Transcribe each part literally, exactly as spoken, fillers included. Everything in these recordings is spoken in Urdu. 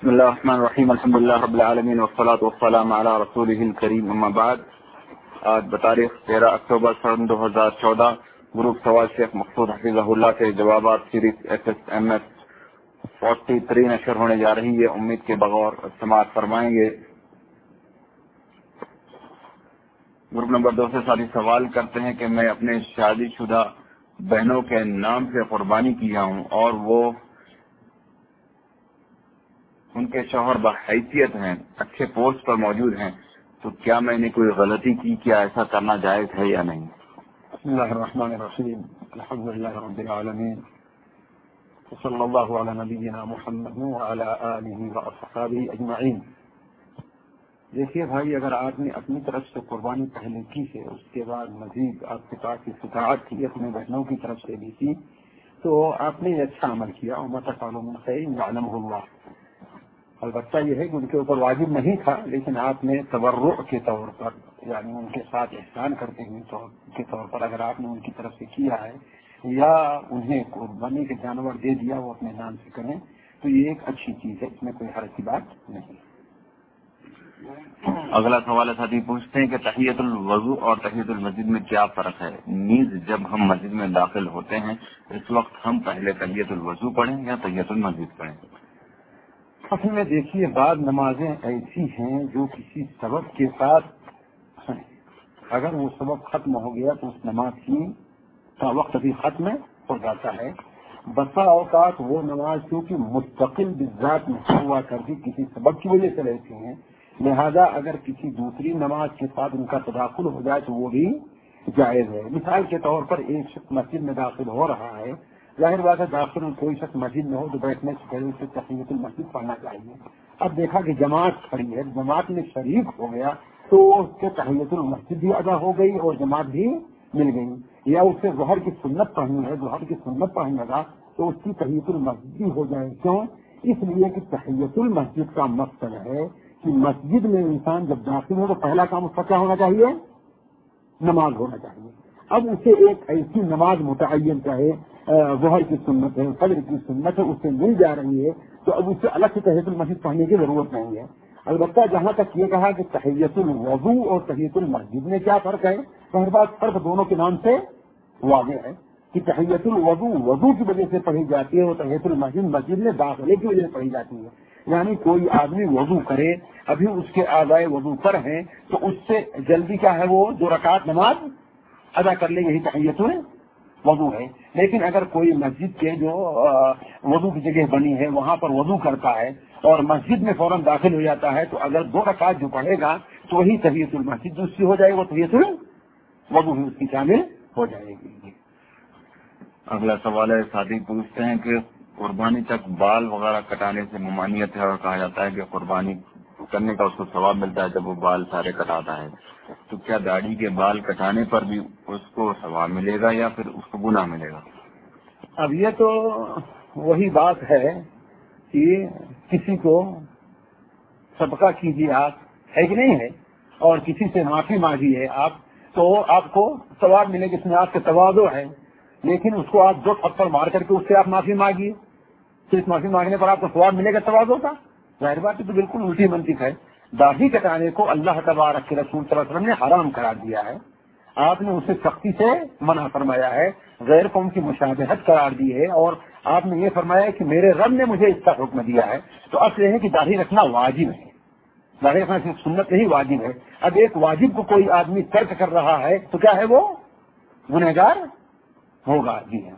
بسم اللہ الرحمن الرحیم الحمد للہ رب العالمین والصلاة والسلام علی رسولہ الکریم اما بعد. آج بتاریخ تیرہ اکتوبر سن دو ہزار چودہ گروپ سوال شیخ مقصود حفیظہ اللہ کے جوابات series S S M S forty three نشر ہونے جا رہی ہے. امید کے بغور سماعت فرمائیں گے. گروپ نمبر دو سے ساتھی سوال کرتے ہیں کہ میں اپنے شادی شدہ بہنوں کے نام سے قربانی کیا ہوں اور وہ ان کے شوہر بحیثیت ہیں، اچھے پوسٹ پر موجود ہیں، تو کیا میں نے کوئی غلطی کی؟ کیا ایسا کرنا جائز ہے یا نہیں؟ بسم اللہ الرحمن الرحیم الحمد للہ رب العالمین صلی اللہ علی نبینا محمد وعلی آلہ واصحابہ اجمعین. دیکھیے بھائی، اگر آپ نے اپنی طرف سے قربانی پہلے کی ہے، اس کے بعد مزید آپ کے پاس استطاعت تھی اپنے بہنوں کی طرف سے بھی کی، تو آپ نے یہ اچھا عمل کیا. وما تفعلوا من خیر یعلمہ اللہ. البتہ یہ ہے کہ ان کے اوپر واجب نہیں تھا، لیکن آپ نے تبرع کے طور پر، یعنی ان کے ساتھ احسان کرتے ہوئے کے طور پر اگر آپ نے ان کی طرف سے کیا ہے یا انہیں قربانی کے جانور دے دیا وہ اپنے نام سے کریں، تو یہ ایک اچھی چیز ہے، اس میں کوئی حرج کی بات نہیں. اگلا سوال ہے، ساتھی پوچھتے ہیں کہ تحیۃ الوضو اور تحیۃ المسجد میں کیا فرق ہے؟ نیز جب ہم مسجد میں داخل ہوتے ہیں اس وقت ہم پہلے تحیۃ الوضو پڑھیں یا تحیۃ المسجد پڑھیں؟ اصل میں دیکھیے، بعض نمازیں ایسی ہیں جو کسی سبب کے ساتھ ہیں، اگر وہ سبب ختم ہو گیا تو اس نماز کی کا وقت بھی ختم ہو جاتا ہے. بسا اوقات وہ نماز کیونکہ مستقل بذات میں ہوا کرتی کسی سبب کی وجہ سے رہتی ہیں، لہذا اگر کسی دوسری نماز کے ساتھ ان کا تداخل ہو جائے تو وہ بھی جائز ہے. مثال کے طور پر ایک شخص مسجد میں داخل ہو رہا ہے، ظاہر بات ہے داخل کوئی شخص مسجد میں ہو تو بیٹھنے سے پہلے اسے تحیۃ المسجد پڑھنا چاہیے. اب دیکھا کہ جماعت کھڑی ہے، جماعت میں شریک ہو گیا تو اس کے تحیۃ المسجد بھی ادا ہو گئی اور جماعت بھی مل گئی. یا اس سے ظہر کی سنت پڑھنی ہے، ظہر کی سنت پڑھنے لگا تو اس کی تحیۃ المسجد بھی ہو جائے. کیوں؟ اس لیے کہ تحیۃ المسجد کا مقصد ہے کہ مسجد میں انسان جب داخل ہو تو پہلا کام اس کا کیا ہونا چاہیے؟ نماز ہونا چاہیے. اب اسے ایک ایسی نماز متعین چاہے ظہر کی سنت ہے، فجر کی سنت ہے، اس سے مل جا رہی ہے تو اب اس سے الگ سے تحیۃ المسجد پڑھنے کی ضرورت نہیں ہے. البتہ جہاں تک یہ کہا کہ تحیۃ الوضو اور تحیۃ المسجد میں کیا فرق ہے، ہر بات فرق دونوں کے نام سے واضح ہے کہ تحیۃ الوضو وضو کی وجہ سے پڑھی جاتی ہے اور تحیۃ المسجد مسجد میں داخلے کی وجہ سے پڑھی جاتی ہے. یعنی کوئی آدمی وضو کرے، ابھی اس کے اعضائے وضو پر ہیں تو اس سے جلدی کیا ہے وہ دو رکعت نماز ادا کر لے، یہی تحیۃ الوضو ہے. لیکن اگر کوئی مسجد کے جو وضو کی جگہ بنی ہے وہاں پر وضو کرتا ہے اور مسجد میں فوراً داخل ہو جاتا ہے تو اگر دو رکعت جو پڑھے گا تو وہی تحیۃ المسجد جو اس کی ہو جائے گی، وہ تحیۃ الوضو ہی اس کی شامل ہو جائے گی. اگلا سوال ہے، ساتھی پوچھتے ہیں کہ قربانی تک بال وغیرہ کٹانے سے ممانعت ہے اور کہا جاتا ہے کہ قربانی کرنے کا اس کو ثواب ملتا ہے جب وہ بال سارے کٹاتا ہے، تو کیا داڑھی کے بال کٹانے پر بھی اس کو ثواب ملے گا یا پھر اس کو گناہ ملے گا؟ اب یہ تو وہی بات ہے کہ کسی کو صدقہ کیجیے آپ، ہے کہ نہیں ہے، اور کسی سے معافی مانگیے آپ تو آپ کو ثواب ملے گا، اس میں آپ کے تواضع ہے. لیکن اس کو آپ دو تھپڑ مار کر کے اس سے آپ معافی مانگیے، صرف معافی مانگنے پر آپ کو ثواب ملے گا تواضع کا؟ ظاہر بات ہے، تو بالکل الٹی منطق ہے. داڑھی کٹانے کو اللہ تبارک کے رسول صلی اللہ علیہ وسلم نے حرام قرار دیا ہے، آپ نے اسے سختی سے منع فرمایا ہے، غیر قوم کی مشابہت قرار دی ہے، اور آپ نے یہ فرمایا ہے کہ میرے رب نے مجھے اس کا حکم دیا ہے. تو اصل یہ ہے کہ داڑھی رکھنا واجب ہے، داڑھی رکھنا صرف سنت نہیں واجب ہے. اب ایک واجب کو کوئی آدمی ترک کر رہا ہے تو کیا ہے، وہ گنہگار ہوگا. جی ہاں.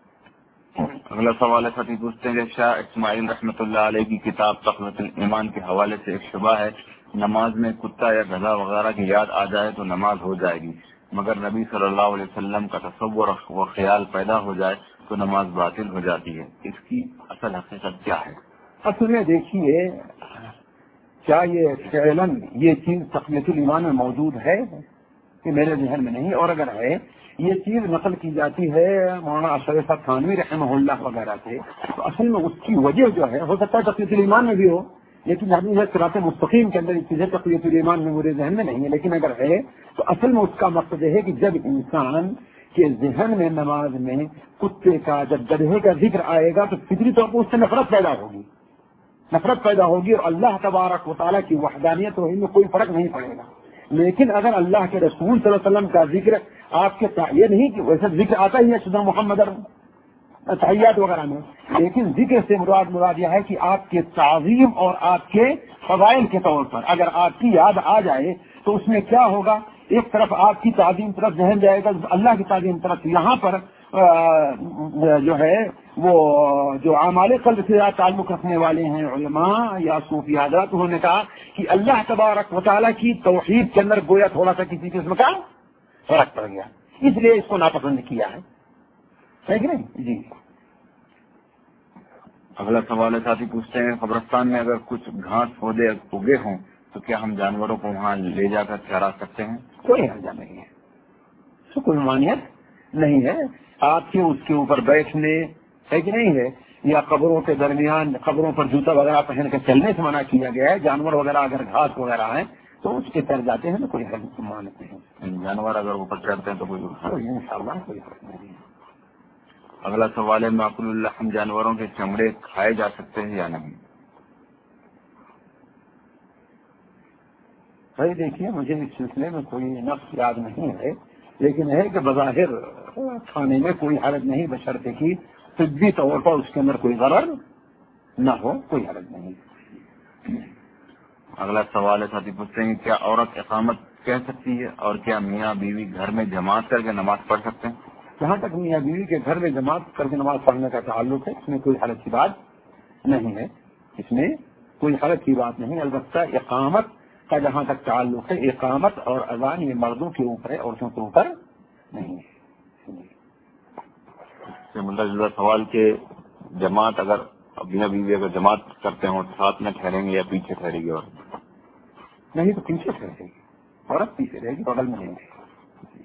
اگلا سوال ہے، ساتھی پوچھتے ہیں کہ شاہ اسماعیل رحمۃ اللہ علیہ کی کتاب تقویۃ الایمان کے حوالے سے ایک شبہ ہے، نماز میں کتا یا گدھا وغیرہ کی یاد آ جائے تو نماز ہو جائے گی، مگر نبی صلی اللہ علیہ وسلم کا تصور و خیال پیدا ہو جائے تو نماز باطل ہو جاتی ہے. اس کی اصل حقیقت کیا ہے؟ اصل میں دیکھیے، کیا یہ فعلاً یہ چیز تقویۃ الایمان میں موجود ہے کہ میرے ذہن میں نہیں، اور اگر ہے یہ چیز نقل کی جاتی ہے مولانا اشرف صاحب تھانوی رحمہ اللہ وغیرہ سے، تو اصل میں اس کی وجہ جو ہے ہو سکتا ہے تقویۃ الایمان میں بھی ہو، لیکن حدیث صراط مستقیم کے اندر اس چیزیں تقویۃ الایمان میں میرے ذہن میں نہیں ہے. لیکن اگر ہے تو اصل میں اس کا مقصد ہے کہ جب انسان کے ذہن میں نماز میں کتے کا، جب گدھے کا ذکر آئے گا تو فطری طور پر اس سے نفرت پیدا ہوگی. نفرت پیدا ہوگی اور اللہ تبارک و تعالیٰ کی وحدانیت اور میں کوئی فرق نہیں پڑے گا. لیکن اگر اللہ کے رسول صلی اللہ علیہ وسلم کا ذکر آپ کے یہ نہیں کہ ویسے ذکر آتا ہی ہے سیدنا محمد تحیات وغیرہ میں، لیکن ذکر سے مراد مراد یہ ہے کہ آپ کے تعظیم اور آپ کے فضائل کے طور پر اگر آپ کی یاد آ جائے تو اس میں کیا ہوگا، ایک طرف آپ کی تعظیم طرف ذہن جائے گا، اللہ کی تعظیم طرف. یہاں پر جو ہے وہ جو اعمال قلب سے تعلق رکھنے والے ہیں علماء یا صوفی حضرات، انہوں نے کہا کہ اللہ تبارک و تعالیٰ کی توحید کے اندر گویا تھوڑا سا کسی قسم کا فرق پڑ گیا، اس لیے اس کو ناپسند کیا ہے. ہے کہ نہیں؟ جی. اگلا سوال ہے، ساتھی پوچھتے ہیں قبرستان میں اگر کچھ گھاس پودے اگے ہوں تو کیا ہم جانوروں کو وہاں لے جا کر چرا سکتے ہیں؟ کوئی حرجہ نہیں ہے، اس کو کوئی مانیت نہیں ہے. آپ کے اس کے اوپر بیٹھنے ہے کہ نہیں ہے، یا قبروں کے درمیان قبروں پر جوتا وغیرہ پہن کے چلنے سے منع کیا گیا ہے. جانور وغیرہ اگر گھاس وغیرہ ہیں تو اس کے تر جاتے ہیں تو کوئی حرج مانت نہیں. جانور اگر اوپر چڑھتے ہیں تو کوئی ان شاء اللہ کوئی فرق نہیں ہے. اگلا سوال ہے، معقول اللحم جانوروں کے چمڑے کھائے جا سکتے ہیں یا نہیں؟ بھائی دیکھیے، مجھے اس سلسلے میں کوئی نقص یاد نہیں ہے، لیکن ہے کہ بظاہر کھانے میں کوئی حرج نہیں، بشرطے کی طبی طور پر اس کے اندر کوئی غرض نہ ہو، کوئی حرج نہیں. اگلا سوال ہے، ساتھی پوچھتے ہیں کیا عورت اقامت کہہ سکتی ہے اور کیا میاں بیوی گھر میں جماعت کر کے نماز پڑھ سکتے ہیں؟ جہاں تک میاں بیوی کے گھر میں جماعت کر کے نماز پڑھنے کا تعلق ہے اس میں کوئی حرج کی بات نہیں ہے، اس میں کوئی حرج کی بات نہیں. البتہ اقامت کا جہاں تک تعلق ہے، اقامت اور اذان یہ مردوں کے اوپر ہے، عورتوں کے اوپر نہیں ہے. مطلب جدا سوال کہ جماعت اگر میاں بیوی اگر جماعت کرتے ہوں ساتھ میں ٹھہریں گے یا پیچھے ٹھہرے گی؟ اور نہیں تو پیچھے ٹھہرے گی، عورت پیچھے رہے گی، بغل میں نہیں رہے گی.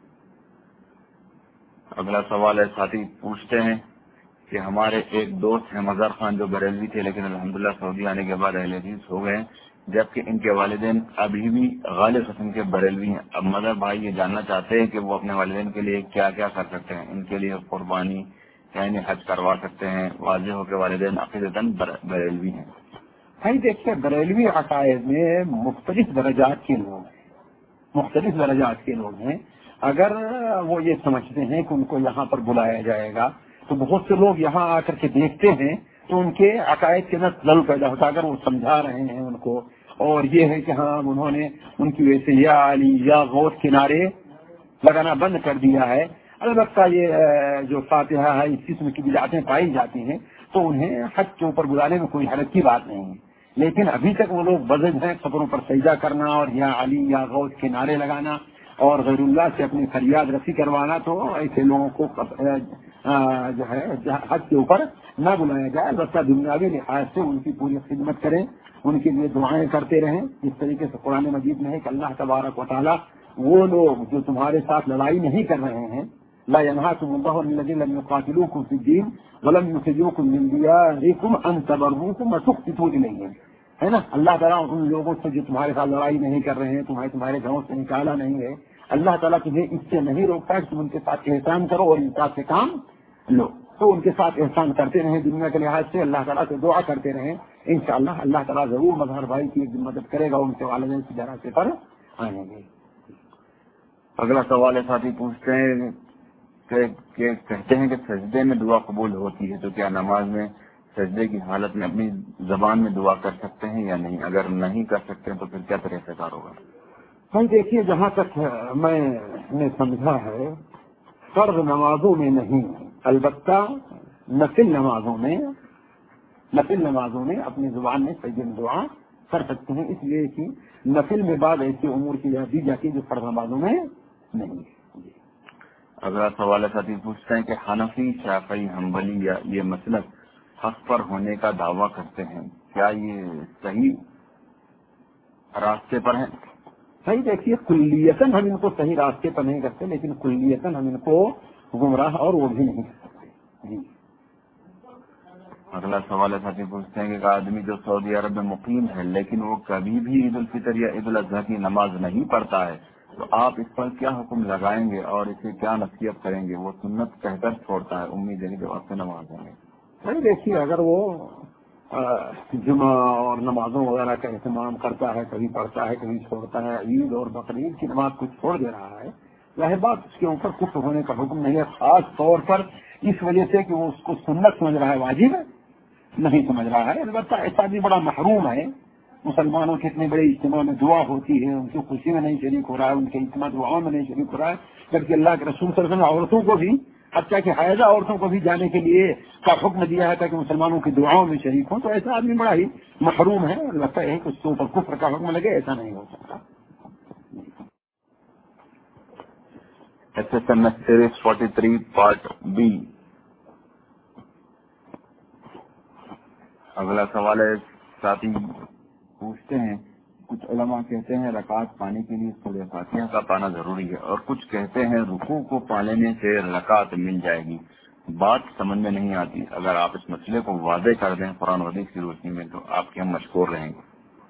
اگلا سوال ہے، ساتھی پوچھتے ہیں کہ ہمارے ایک دوست ہیں مظہر خان جو بریلوی تھے لیکن الحمدللہ سعودی آنے کے بعد اہل حدیث ہو گئے، جبکہ ان کے والدین ابھی بھی غالب قسم کے بریلوی ہیں. اب مظہر بھائی یہ جاننا چاہتے ہیں کہ وہ اپنے والدین کے لیے کیا کیا کر سکتے ہیں، ان کے لیے قربانی یعنی حج کروا سکتے ہیں، واضح ہو کے والدین عقیدتاً بریلوی ہیں. بھائی دیکھیے، بریلوی عقائد میں مختلف درجات کے لوگ ہیں، مختلف درجات کے لوگ ہیں. اگر وہ یہ سمجھتے ہیں کہ ان کو یہاں پر بلایا جائے گا تو بہت سے لوگ یہاں آ کر کے دیکھتے ہیں تو ان کے عقائد کے اندر تلل پیدا ہوتا ہے. اگر وہ سمجھا رہے ہیں ان کو اور یہ ہے کہ ہاں انہوں نے ان کی وجہ سے یا علی یا غوث کنارے لگانا بند کر دیا ہے. البتہ یہ جو فاتحہ ہے اس قسم کی بدعتیں پائی جاتی ہیں تو انہیں حج کے اوپر بلانے میں کوئی حرج کی بات نہیں ہے. لیکن ابھی تک وہ لوگ بزد ہیں قبروں پر سجدہ کرنا اور یا علی یا غوث کے نعرے لگانا اور غیر اللہ سے اپنی فریاد رسی کروانا، تو ایسے لوگوں کو جو ہے حج کے اوپر نہ بلایا جائے. البتہ دنیاوی لحاظ سے ان کی پوری خدمت کریں، ان کے لیے دعائیں کرتے رہیں. جس طریقے سے قرآن مجید میں ہے کہ اللہ تبارک و تعالیٰ وہ لوگ جو تمہارے ساتھ لڑائی نہیں کر رہے ہیں، لا ينهاكم الله عن الذين لم يقاتلوكم في الدين ولم يخرجوكم من دياركم ان تبروكم وتقسطوا اليهم، ہے نا. اللہ تعالیٰ ان لوگوں سے جو تمہارے ساتھ لڑائی نہیں کر رہے ہیں، تمہارے تمہارے گھروں سے نکالا نہیں ہے، اللہ تعالیٰ تمہیں اس سے نہیں روکتا کہ تم ان کے ساتھ احسان کرو اور انصاف سے کام لو. تو ان کے ساتھ احسان کرتے رہیں، دنیا کے لحاظ سے اللہ تعالیٰ سے دعا کرتے رہیں. انشاءاللہ اللہ تعالیٰ ضرور مظہر بھائی کی مدد کرے گا، ان کے والدین کی جراسے پر آئیں گے. اگلا سوال ہے، ساتھی پوچھتے ہیں کہ کہتے ہیں کہ سجدے میں دعا قبول ہوتی ہے تو کیا نماز میں سجدے کی حالت میں اپنی زبان میں دعا کر سکتے ہیں یا نہیں؟ اگر نہیں کر سکتے تو پھر کیا طریقہ کار ہوگا؟ بھائی دیکھیے، جہاں تک میں نے سمجھا ہے فرض نمازوں میں نہیں، البتہ نفل نمازوں میں نفل نمازوں میں اپنی زبان میں سجدے میں دعا کر سکتے ہیں، اس لیے کہ نفل میں بعض ایسے امور کی دی جاتی ہے جو فرض نمازوں میں نہیں ہے. اگلا سوال ہے، ساتھی پوچھتے ہیں کہ حنفی، شافعی، حنبلی یا یہ مسلک حق پر ہونے کا دعویٰ کرتے ہیں، کیا یہ صحیح راستے پر ہیں؟ صحیح دیکھیے، کلیتاً ہم ان کو صحیح راستے پر نہیں کرتے، لیکن کلیتاً ہم ان کو گمراہ اور وہ بھی نہیں کر سکتے. جی. اگلا سوال ہے، ساتھی پوچھتے ہیں کہ ایک آدمی جو سعودی عرب میں مقیم ہے لیکن وہ کبھی بھی عید الفطر یا عید الاضحیٰ کی نماز نہیں پڑھتا ہے تو آپ اس پر کیا حکم لگائیں گے اور اسے کیا نصیحت کریں گے؟ وہ سنت کہہ کر چھوڑتا ہے، امید ہے کہ آپ سے نماز ہوں گے. نہیں دیکھیے، اگر وہ جمعہ اور نمازوں وغیرہ کا اہتمام کرتا ہے، کبھی پڑھتا ہے کبھی چھوڑتا ہے، عید اور بقرعید کی نماز کو چھوڑ دے رہا ہے، ظاہر بات اس کے اوپر کفر ہونے کا حکم نہیں ہے، خاص طور پر اس وجہ سے کہ وہ اس کو سنت سمجھ رہا ہے، واجب نہیں سمجھ رہا ہے۔ البتہ ایسا بھی بڑا محروم ہے، مسلمانوں کے اتنے بڑے اجتماع میں دعا ہوتی ہے، ان کی خوشی میں نہیں شریک ہو رہا ہے، ان کے اجتماع دعاؤں میں نہیں شریک ہو رہا ہے، جبکہ اللہ کے رسول صلی اللہ علیہ وسلم عورتوں کو بھی، حتیٰ کہ حائضہ عورتوں کو بھی جانے کے لیے کا حکم دیا ہے تاکہ مسلمانوں کی دعاؤں میں شریک ہوں، تو ایسا آدمی بڑا ہی محروم ہے۔ لگتا ہے کہ اس کے اوپر کفر کا حکم لگے، ایسا نہیں ہو سکتا۔ S S M S series forty three part B. اگلا سوال ہے، ساتھی پوچھتے ہیں کچھ علماء کہتے ہیں رکعت پانے کے لیے سورہ فاتحہ کا پانا ضروری ہے، اور کچھ کہتے ہیں رکوع کو پا لینے سے رکعت مل جائے گی، بات سمجھ میں نہیں آتی، اگر آپ اس مسئلے کو واضح کر دیں قرآن و حدیث کی روشنی میں تو آپ کے ہم مشکور رہیں گے۔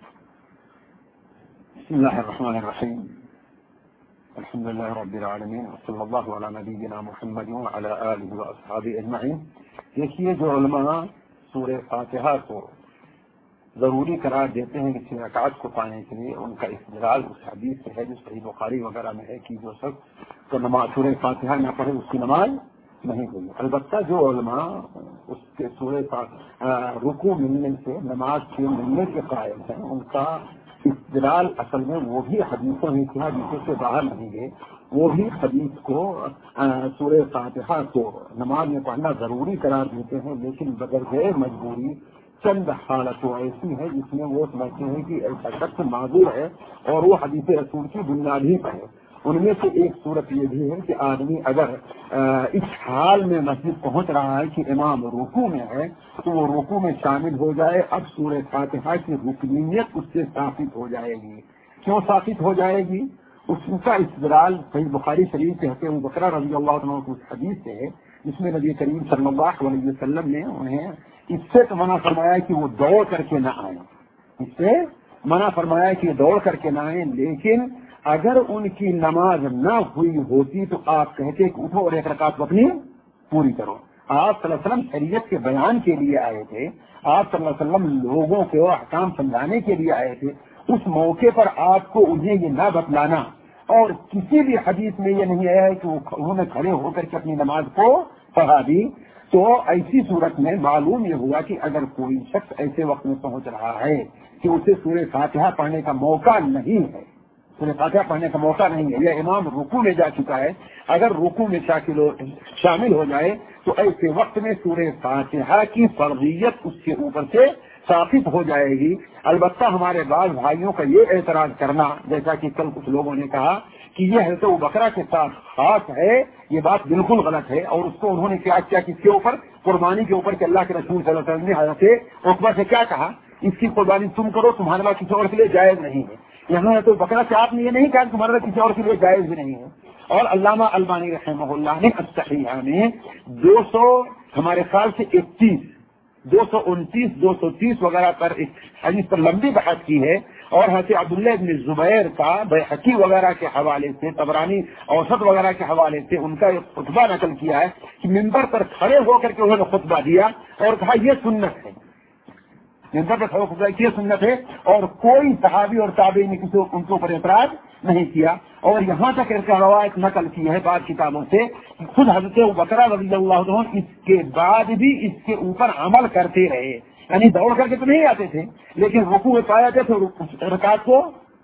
بسم اللہ الرحمن الرحیم، الحمد للہ رب العالمین، وصلی اللہ علی نبینا محمد وعلی آلہ واصحابہ اجمعین۔ دیکھیے، جو علماء سورہ فاتحہ کو ضروری قرار دیتے ہیں کسی رکعت کو پانے کے لیے، ان کا استدلال اس حدیث سے ہے جو صحیح بخاری وغیرہ میں ہے کہ جو شخص تو نماز سورہ فاتحہ نہ پڑھے اس کی نماز نہیں ہوئی۔ البتہ جو علماء اس کے سورہ رکوع ملنے سے نماز کے ملنے کے قائل ہیں، ان کا استدلال اصل میں وہ بھی حدیثوں میں کیا حدیثوں سے باہر نہیں ہے، وہ بھی حدیث کو سورہ فاتحہ کو نماز میں پڑھنا ضروری قرار دیتے ہیں، لیکن بغیر مجبوری چند حالتوں ایسی ہے جس میں وہ سمجھتے ہیں کہ ایسا شخص معذور ہے اور وہ حدیث رسول کی بنیاد ہی پر ہے۔ ان میں سے ایک صورت یہ بھی ہے کہ آدمی اگر اس حال میں مسجد پہنچ رہا ہے کہ امام رکوع میں ہے تو وہ رکوع میں شامل ہو جائے، اب سورہ فاتحہ کی رکنیت اس سے ثابت ہو جائے گی۔ کیوں ثابت ہو جائے گی؟ اس کا استدلال صحیح بخاری شریف کے حضرت ابو بکر رضی اللہ عنہ کی حدیث سے ہے، جس میں نبی کریم صلی اللہ علیہ وسلم نے انہیں اس سے تو منع فرمایا کہ وہ دوڑ کر کے نہ آئیں، اس سے منع فرمایا کہ دوڑ کر کے نہ آئیں، لیکن اگر ان کی نماز نہ ہوئی ہوتی تو آپ کہتے کہ اٹھو اور ایک رکعت اپنی پوری کرو۔ آپ صلی اللہ علیہ وسلم شریعت کے بیان کے لیے آئے تھے، آپ صلی اللہ علیہ وسلم لوگوں کو احکام سمجھانے کے لیے آئے تھے، اس موقع پر آپ کو انہیں یہ نہ بتلانا، اور کسی بھی حدیث میں یہ نہیں آیا ہے کہ انہوں نے کھڑے ہو کر کے اپنی نماز کو پڑھا دی، تو ایسی صورت میں معلوم یہ ہوا کہ اگر کوئی شخص ایسے وقت میں پہنچ رہا ہے کہ اسے سورہ فاتحہ پڑھنے کا موقع نہیں ہے، سورہ فاتحہ پڑھنے کا موقع نہیں ہے، یا امام رکوع میں جا چکا ہے، اگر رکوع میں شامل ہو جائے تو ایسے وقت میں سورہ فاتحہ کی فرضیت اس کے اوپر سے ثابت ہو جائے گی۔ البتہ ہمارے بعض بھائیوں کا یہ اعتراض کرنا، جیسا کہ کل کچھ لوگوں نے کہا کہ یہ حضرت ابوبکر کے ساتھ خاص ہے، یہ بات بالکل غلط ہے، اور اس کو انہوں نے کیا کیا کس کے اوپر؟ قربانی کے اوپر، کہ اللہ کے رسول صلی اللہ علیہ وسلم نے حضرت عقبہ سے کیا کہا؟ اس کی قربانی تم کرو، تمہارے بعد کسی اور کے لیے جائز نہیں ہے۔ یہاں تو بکرا سے آپ نے یہ نہیں کہا کہ تمہارے کسی اور کے لیے جائز بھی نہیں ہے۔ اور علامہ البانی رحمہ اللہ نے الصحیحہ میں دو سو ہمارے خیال سے اکتیس دو سو انتیس دو سو تیس وغیرہ پر حدیث پر لمبی بحث کی ہے، اور حضرت عبداللہ بن زبیر کا بیہقی وغیرہ کے حوالے سے، طبرانی اوسط وغیرہ کے حوالے سے ان کا ایک خطبہ نقل کیا ہے کہ ممبر پر کھڑے ہو کر کے انہوں نے خطبہ دیا اور کہا یہ سنت ہے، ممبر پر کھڑے خطبہ یہ سنت ہے، اور کوئی صحابی اور تابعی نے کسی ان کے اوپر اعتراض نہیں کیا۔ اور یہاں تک ایک روایت نقل کی ہے بعض کتابوں سے، خود حضرت ابوبکر رضی اللہ عنہ اس کے بعد بھی اس کے اوپر عمل کرتے رہے، یعنی دوڑ کر کے تو نہیں آتے تھے، لیکن رکوع میں پایا جاتے تھے، رکعت کو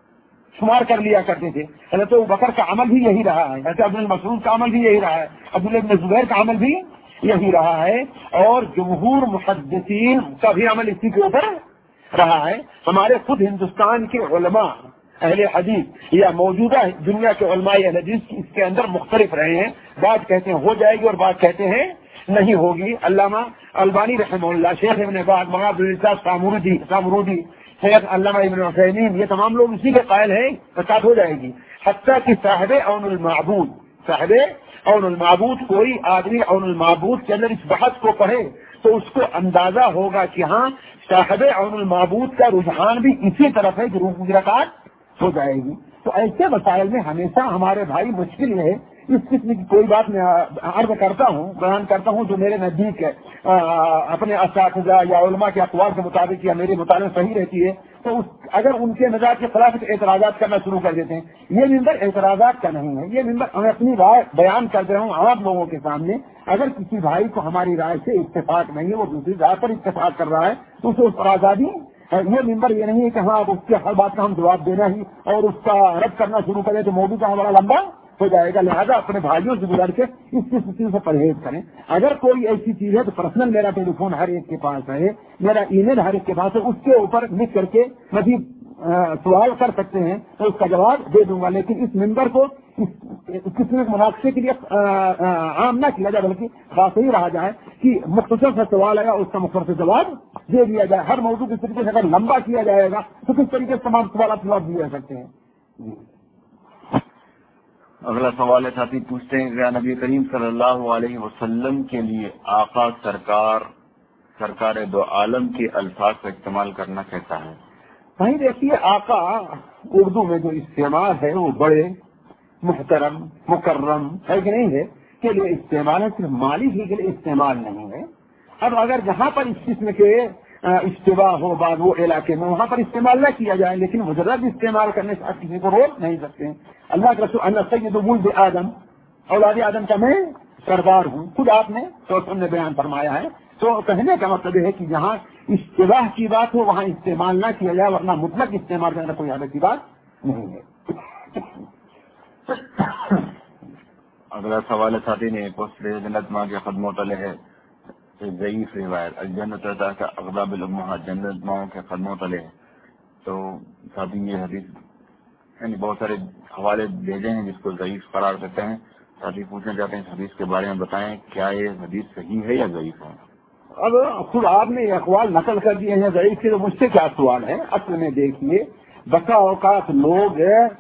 شمار کر لیا کرتے تھے۔ حضرت ابوبکر کا عمل بھی یہی رہا ہے، حضرت عبد المسعود کا عمل بھی یہی رہا ہے، عبداللہ بن زبیر کا عمل بھی یہی رہا ہے، اور جمہور محدثین کا بھی عمل اسی کے اوپر رہا ہے۔ ہمارے خود ہندوستان کے علماء اہل حدیث یا موجودہ دنیا کے علماء اہل حدیث اس کے اندر مختلف رہے ہیں، بعض کہتے ہیں ہو جائے گی اور بعض کہتے ہیں نہیں ہوگی۔ علامہ البانی رحمہ اللہ، شیخ ابن باز، مولانا عبدالرزاق سامرودی سامرودی شیخ علامہ ابن عثیمین، یہ تمام لوگ اسی کے قائل ہیں فساد ہو جائے گی، حتیٰ کہ صاحب عون المعبود صاحب عون المعبود کوئی آدمی عون المعبود کے اندر اس بحث کو پڑھے تو اس کو اندازہ ہوگا کہ ہاں صاحب عون المعبود کا رجحان بھی اسی طرف ہے کہ رکوع کی رکعت ہو جائے گی۔ تو ایسے مسائل میں ہمیشہ ہمارے بھائی مشکل ہے اس قسم کی کوئی بات میں عرض کرتا ہوں، بیان کرتا ہوں جو میرے نزدیک اپنے اساتذہ یا علماء کے اقوال کے مطابق یا میرے مطالعے صحیح رہتی ہے، تو اگر ان کے مزاج کے خلاف اعتراضات کرنا شروع کر دیتے ہیں، یہ ممبر اعتراضات کا نہیں ہے، یہ ممبر میں اپنی رائے بیان کر رہا ہوں عام لوگوں کے سامنے۔ اگر کسی بھائی کو ہماری رائے سے اتفاق نہیں ہے، وہ دوسری رائے پر اتفاق کر رہا ہے، تو اسے اس پر آزادی۔ یہ ممبر یہ نہیں ہے کہ ہاں اس کے ہر بات کا ہم جواب دینا ہی اور اس کا رد کرنا شروع کریں تو موضوع کا ہمارا لمبا ہو جائے گا، لہذا اپنے بھائیوں سے گزار کے اس چیز سے پرہیز کریں۔ اگر کوئی ایسی چیز ہے تو پرسنل میرا ٹیلی فون ہر ایک کے پاس ہے، میرا ای میل ہر ایک کے پاس ہے، اس کے اوپر لکھ کر کے مزید سوال کر سکتے ہیں تو اس کا جواب دے دوں گا، لیکن اس ممبر کو کسی مناقشے کے لیے عام نہ کیا جائے، بلکہ خاص ہی رہا جائے کہ مختصر سے سوال آیا اس کا مختصر سے جواب دے دیا جائے۔ ہر موضوع کس طریقے سے اگر لمبا کیا جائے گا تو کس طریقے سے تمام سوالات جواب دیے جا سکتے ہیں۔ اگلا سوال ہے، ساتھی پوچھتے ہیں کہ نبی کریم صلی اللہ علیہ وسلم کے لیے آقا سرکار سرکار دو عالم کے الفاظ کا استعمال کرنا کیسا ہے؟ بھائی دیکھیے، آقا اردو میں جو استعمال ہے وہ بڑے محترم مکرم ہے کہ نہیں ہے کے لیے استعمال ہے، صرف مالی ہی کے لیے استعمال نہیں ہے۔ اب اگر جہاں پر اس قسم کے اشتباہ ہو بعض وہ علاقے میں وہاں پر استعمال نہ کیا جائے، لیکن مجرد استعمال کرنے سے آپ کسی کو روک نہیں سکتے ہیں۔ اللہ کے رسول انا سید ولد آدم، اولاد آدم کا میں سردار ہوں، خود آپ نے تو نے بیان فرمایا ہے۔ تو کہنے کا مطلب ہے کہ جہاں اشتباہ کی بات ہو وہاں استعمال نہ کیا جائے، ورنہ مطلق استعمال کرنے کوئی حالت کی بات نہیں ہے۔ اگلا سوال ہے، ساتھی نے جنت ماں کے قدموں تلے ہے ضعیف روایت الجنت کا اغلب الامہات، جنت ماں کے قدموں تلے ہے، تو ساتھی یہ حدیث یعنی بہت سارے حوالے بھیجے ہیں جس کو ضعیف قرار دیتے ہیں۔ ساتھی پوچھنا چاہتے ہیں اس حدیث کے بارے میں بتائیں، کیا یہ حدیث صحیح ہے یا ضعیف ہے؟ اب خود آپ نے اقوال نقل کر دیے ہیں ضعیف کے، تو مجھ سے کیا سوال ہے؟ اصل میں دیکھیے، بسا اوقات لوگ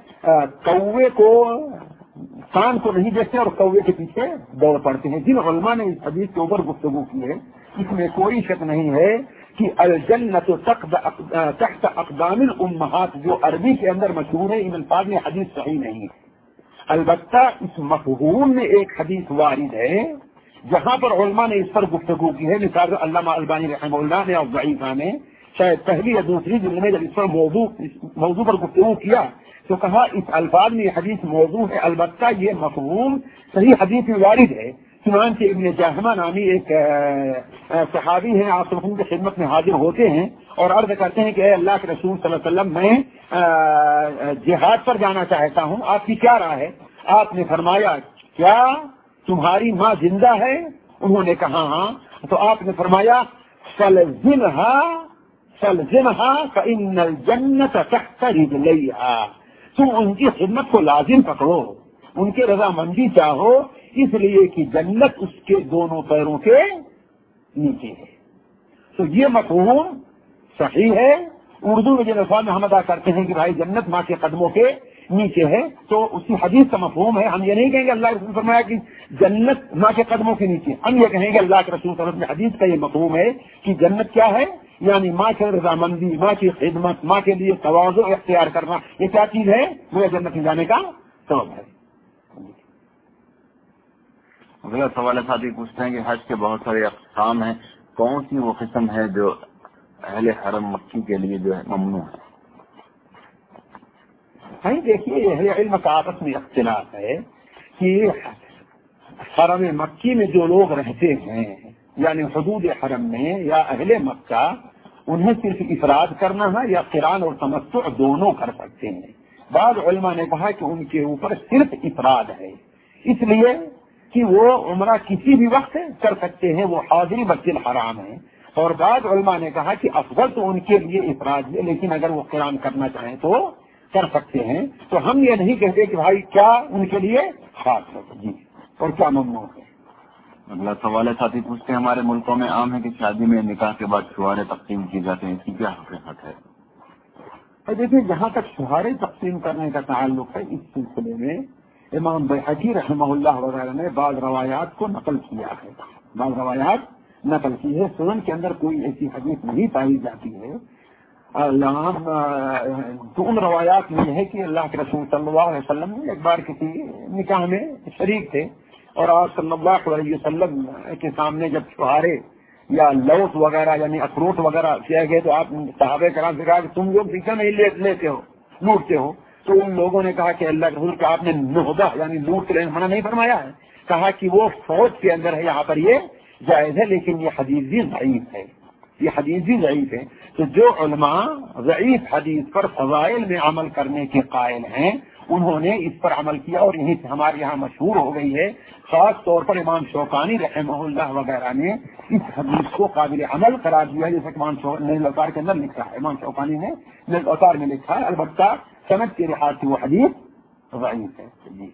کوے کو کان کو نہیں دیکھتے اور کوے کے پیچھے دوڑ پڑتے ہیں۔ جن علماء نے اس حدیث کے اوپر گفتگو کی ہے اس میں کوئی شک نہیں ہے کہ الجنت تحت اقدام الامہات جو عربی کے اندر مشہور ہے، ان الفاظ میں حدیث صحیح نہیں ہے۔ البتہ اس مفہوم میں ایک حدیث وارد ہے جہاں پر علماء نے اس پر گفتگو کی ہے، مثال علامہ البانی رحمہ اللہ نے اور ضعیفہ نے شاید پہلی یا دوسری جلد میں جب اس پر موضوع موضوع پر گفتگو کیا تو کہا اس الفاظ میں یہ حدیث موضوع ہے، البتہ یہ مفہوم صحیح حدیث میں وارد ہے۔ چنانچہ ابن جہمہ نامی ایک صحابی ہیں، آپ صلی اللہ علیہ وسلم کی خدمت میں حاضر ہوتے ہیں اور عرض کرتے ہیں کہ اے اللہ کے رسول صلی اللہ علیہ وسلم، میں جہاد پر جانا چاہتا ہوں، آپ کی کیا رائے ہے؟ آپ نے فرمایا کیا تمہاری ماں زندہ ہے؟ انہوں نے کہا ہاں۔ تو آپ نے فرمایا فلزمھا فلزمھا فإن الجنة تحت رجلیھا، تم ان کی خدمت کو لازم پکڑو، ان کے رضامندی چاہو، اس لیے کہ جنت اس کے دونوں پیروں کے نیچے ہے۔ تو یہ مفہوم صحیح ہے۔ اردو میں جن الفاظ میں ہم ادا کرتے ہیں کہ بھائی جنت ماں کے قدموں کے نیچے ہے، تو اسی حدیث کا مفہوم ہے۔ ہم یہ نہیں کہیں گے اللہ کے رسول نے فرمایا کہ جنت ماں کے قدموں کے نیچے، ہم یہ کہیں گے اللہ کے رسول صلی اللہ علیہ وسلم حدیث کا یہ مفہوم ہے کہ جنت کیا ہے، یعنی ماں کی رضامندی، ماں کی خدمت، ماں کے لیے تواضع اختیار کرنا، یہ کیا چیز ہے؟ وہ جنت میں جانے کا سبب ہے۔ اگلا سوال ہے، ساتھی پوچھتے ہیں کہ حج کے بہت سارے اقسام ہیں، کون سی وہ قسم ہے جو اہل حرم مکی کے لیے جو ہے ممنوع ہے؟ بھائی دیکھیے، اہل علم کا آپس میں اختلاف ہے کہ حرم مکی میں جو لوگ رہتے ہیں یعنی حدود حرم میں یا اہل مکہ، انہیں صرف افراد کرنا ہے یا قران اور تمتع دونوں کر سکتے ہیں۔ بعض علماء نے کہا کہ ان کے اوپر صرف افراد ہے، اس لیے کہ وہ عمرہ کسی بھی وقت کر سکتے ہیں، وہ حاضری مسجد الحرام ہے۔ اور بعض علماء نے کہا کہ افضل تو ان کے لیے افراد ہے، لیکن اگر وہ قران کرنا چاہیں تو کر سکتے ہیں۔ تو ہم یہ نہیں کہتے کہ بھائی کیا ان کے لیے خاص ہے جی اور کیا ممنوع ہے۔ اگلا سوال ہے، ساتھی پوچھتے ہیں ہمارے ملکوں میں عام ہے کہ شادی میں نکاح کے بعد چھوارے تقسیم کی جاتے ہیں، اس کی کیا حقیقت ہے؟ دیکھیے، جہاں تک چھوارے تقسیم کرنے کا تعلق ہے اس سلسلے میں امام بیہقی رحمہ اللہ وغیرہ نے بعض روایات کو نقل کیا ہے، بعض روایات نقل کی ہے۔ سنن کے اندر کوئی ایسی حدیث نہیں پائی جاتی ہے تو ان روایات میں ہے کہ اللہ کے رسول صلی اللہ علیہ وسلم ایک بار کسی نکاح میں شریک تھے اور آپ صلی اللہ علیہ وسلم کے سامنے جب چھہارے یا لوٹ وغیرہ یعنی اخروٹ وغیرہ کیا گئے تو آپ صحابہ کرام سے کہا کہ تم لوگ پیچھے نہیں لے لیتے ہو لوٹتے ہو. تو ان لوگوں نے کہا کہ اللہ کے رسول کا آپ نے نہبہ یعنی لوٹ کے منع نہیں فرمایا ہے, کہا کہ وہ فوج کے اندر ہے, یہاں پر یہ جائز ہے لیکن یہ حدیث بھی ضعیف ہے, یہ حدیث بھی ضعیف ہے. تو جو علماء ضعیف حدیث پر فضائل میں عمل کرنے کے قائل ہیں انہوں نے اس پر عمل کیا اور یہیں سے ہمارے یہاں مشہور ہو گئی ہے. خاص طور پر امام شوکانی رحمہ اللہ وغیرہ نے اس حدیث کو قابل عمل قرار دیا, جیسے کہ امام نیل اوتار کے اندر لکھا ہے, امام شوکانی نے نیل اوتار میں لکھا ہے. البتہ سند کے لحاظ سے وہ حدیث ضعیف ہے. جی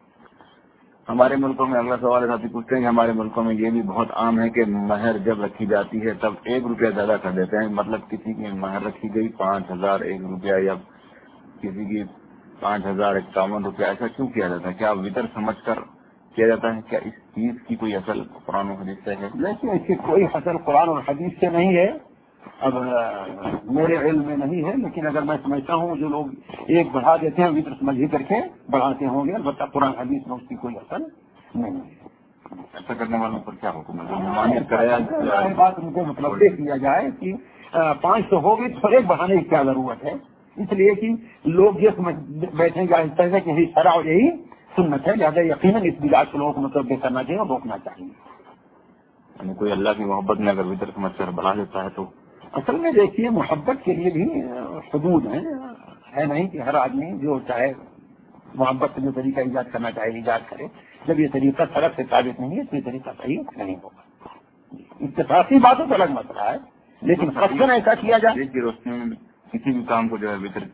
ہمارے ملکوں میں اگلا سوال ساتھی پوچھتے ہیں کہ ہمارے ملکوں میں یہ بھی بہت عام ہے کہ مہر جب رکھی جاتی ہے تب ایک روپیہ زیادہ کر دیتے ہیں, مطلب کسی کی مہر رکھی گئی پانچ ہزار ایک روپیہ یا کسی کی پانچ ہزار اکاون روپیہ, ایسا کیوں کیا جاتا ہے؟ کیا وطر سمجھ کر کیا جاتا ہے؟ کیا اس چیز کی کوئی اصل قرآن و حدیث سے ہے؟ لیکن اس کی کوئی اصل قرآن اور حدیث سے نہیں ہے, اب میرے علم میں نہیں ہے, لیکن اگر میں سمجھتا ہوں جو لوگ ایک بڑھا دیتے ہیں وطر سمجھ ہی کر کے بڑھاتے ہوں گے, البتہ قرآن حدیث میں اس کی کوئی اثر نہیں ہے. ایسا کرنے والوں پر کیا حکم ہے؟ بات ان کو مطلب یہ کیا جائے کہ پانچ سو ہوگی تو ایک بڑھانے کی کیا ضرورت ہے, اس لیے کہ لوگ یہ سمجھ بیٹھیں گے اس طرح کہ یہی شرع اور یہی سنت ہے, لہٰذا یقیناً اس بدعت کو لوگوں کو مطلب کرنا چاہیے اور روکنا چاہیے. یعنی کوئی اللہ کی محبت میں اگر وطر سمجھ کر بڑھا دیتا ہے تو اصل میں دیکھیے محبت کے لیے بھی حدود ہیں, ہے نہیں کہ ہر آدمی جو چاہے محبت سے جو طریقہ ایجاد کرنا چاہے ایجاد کرے. جب یہ طریقہ سڑک سے ثابت نہیں ہے تو یہ طریقہ صحیح نہیں ہوگا. اتفاقی باتوں کا الگ مسئلہ ہے, لیکن قصداً ایسا کیا جائے کی روشنی میں کسی بھی کام کو جو ہے وطر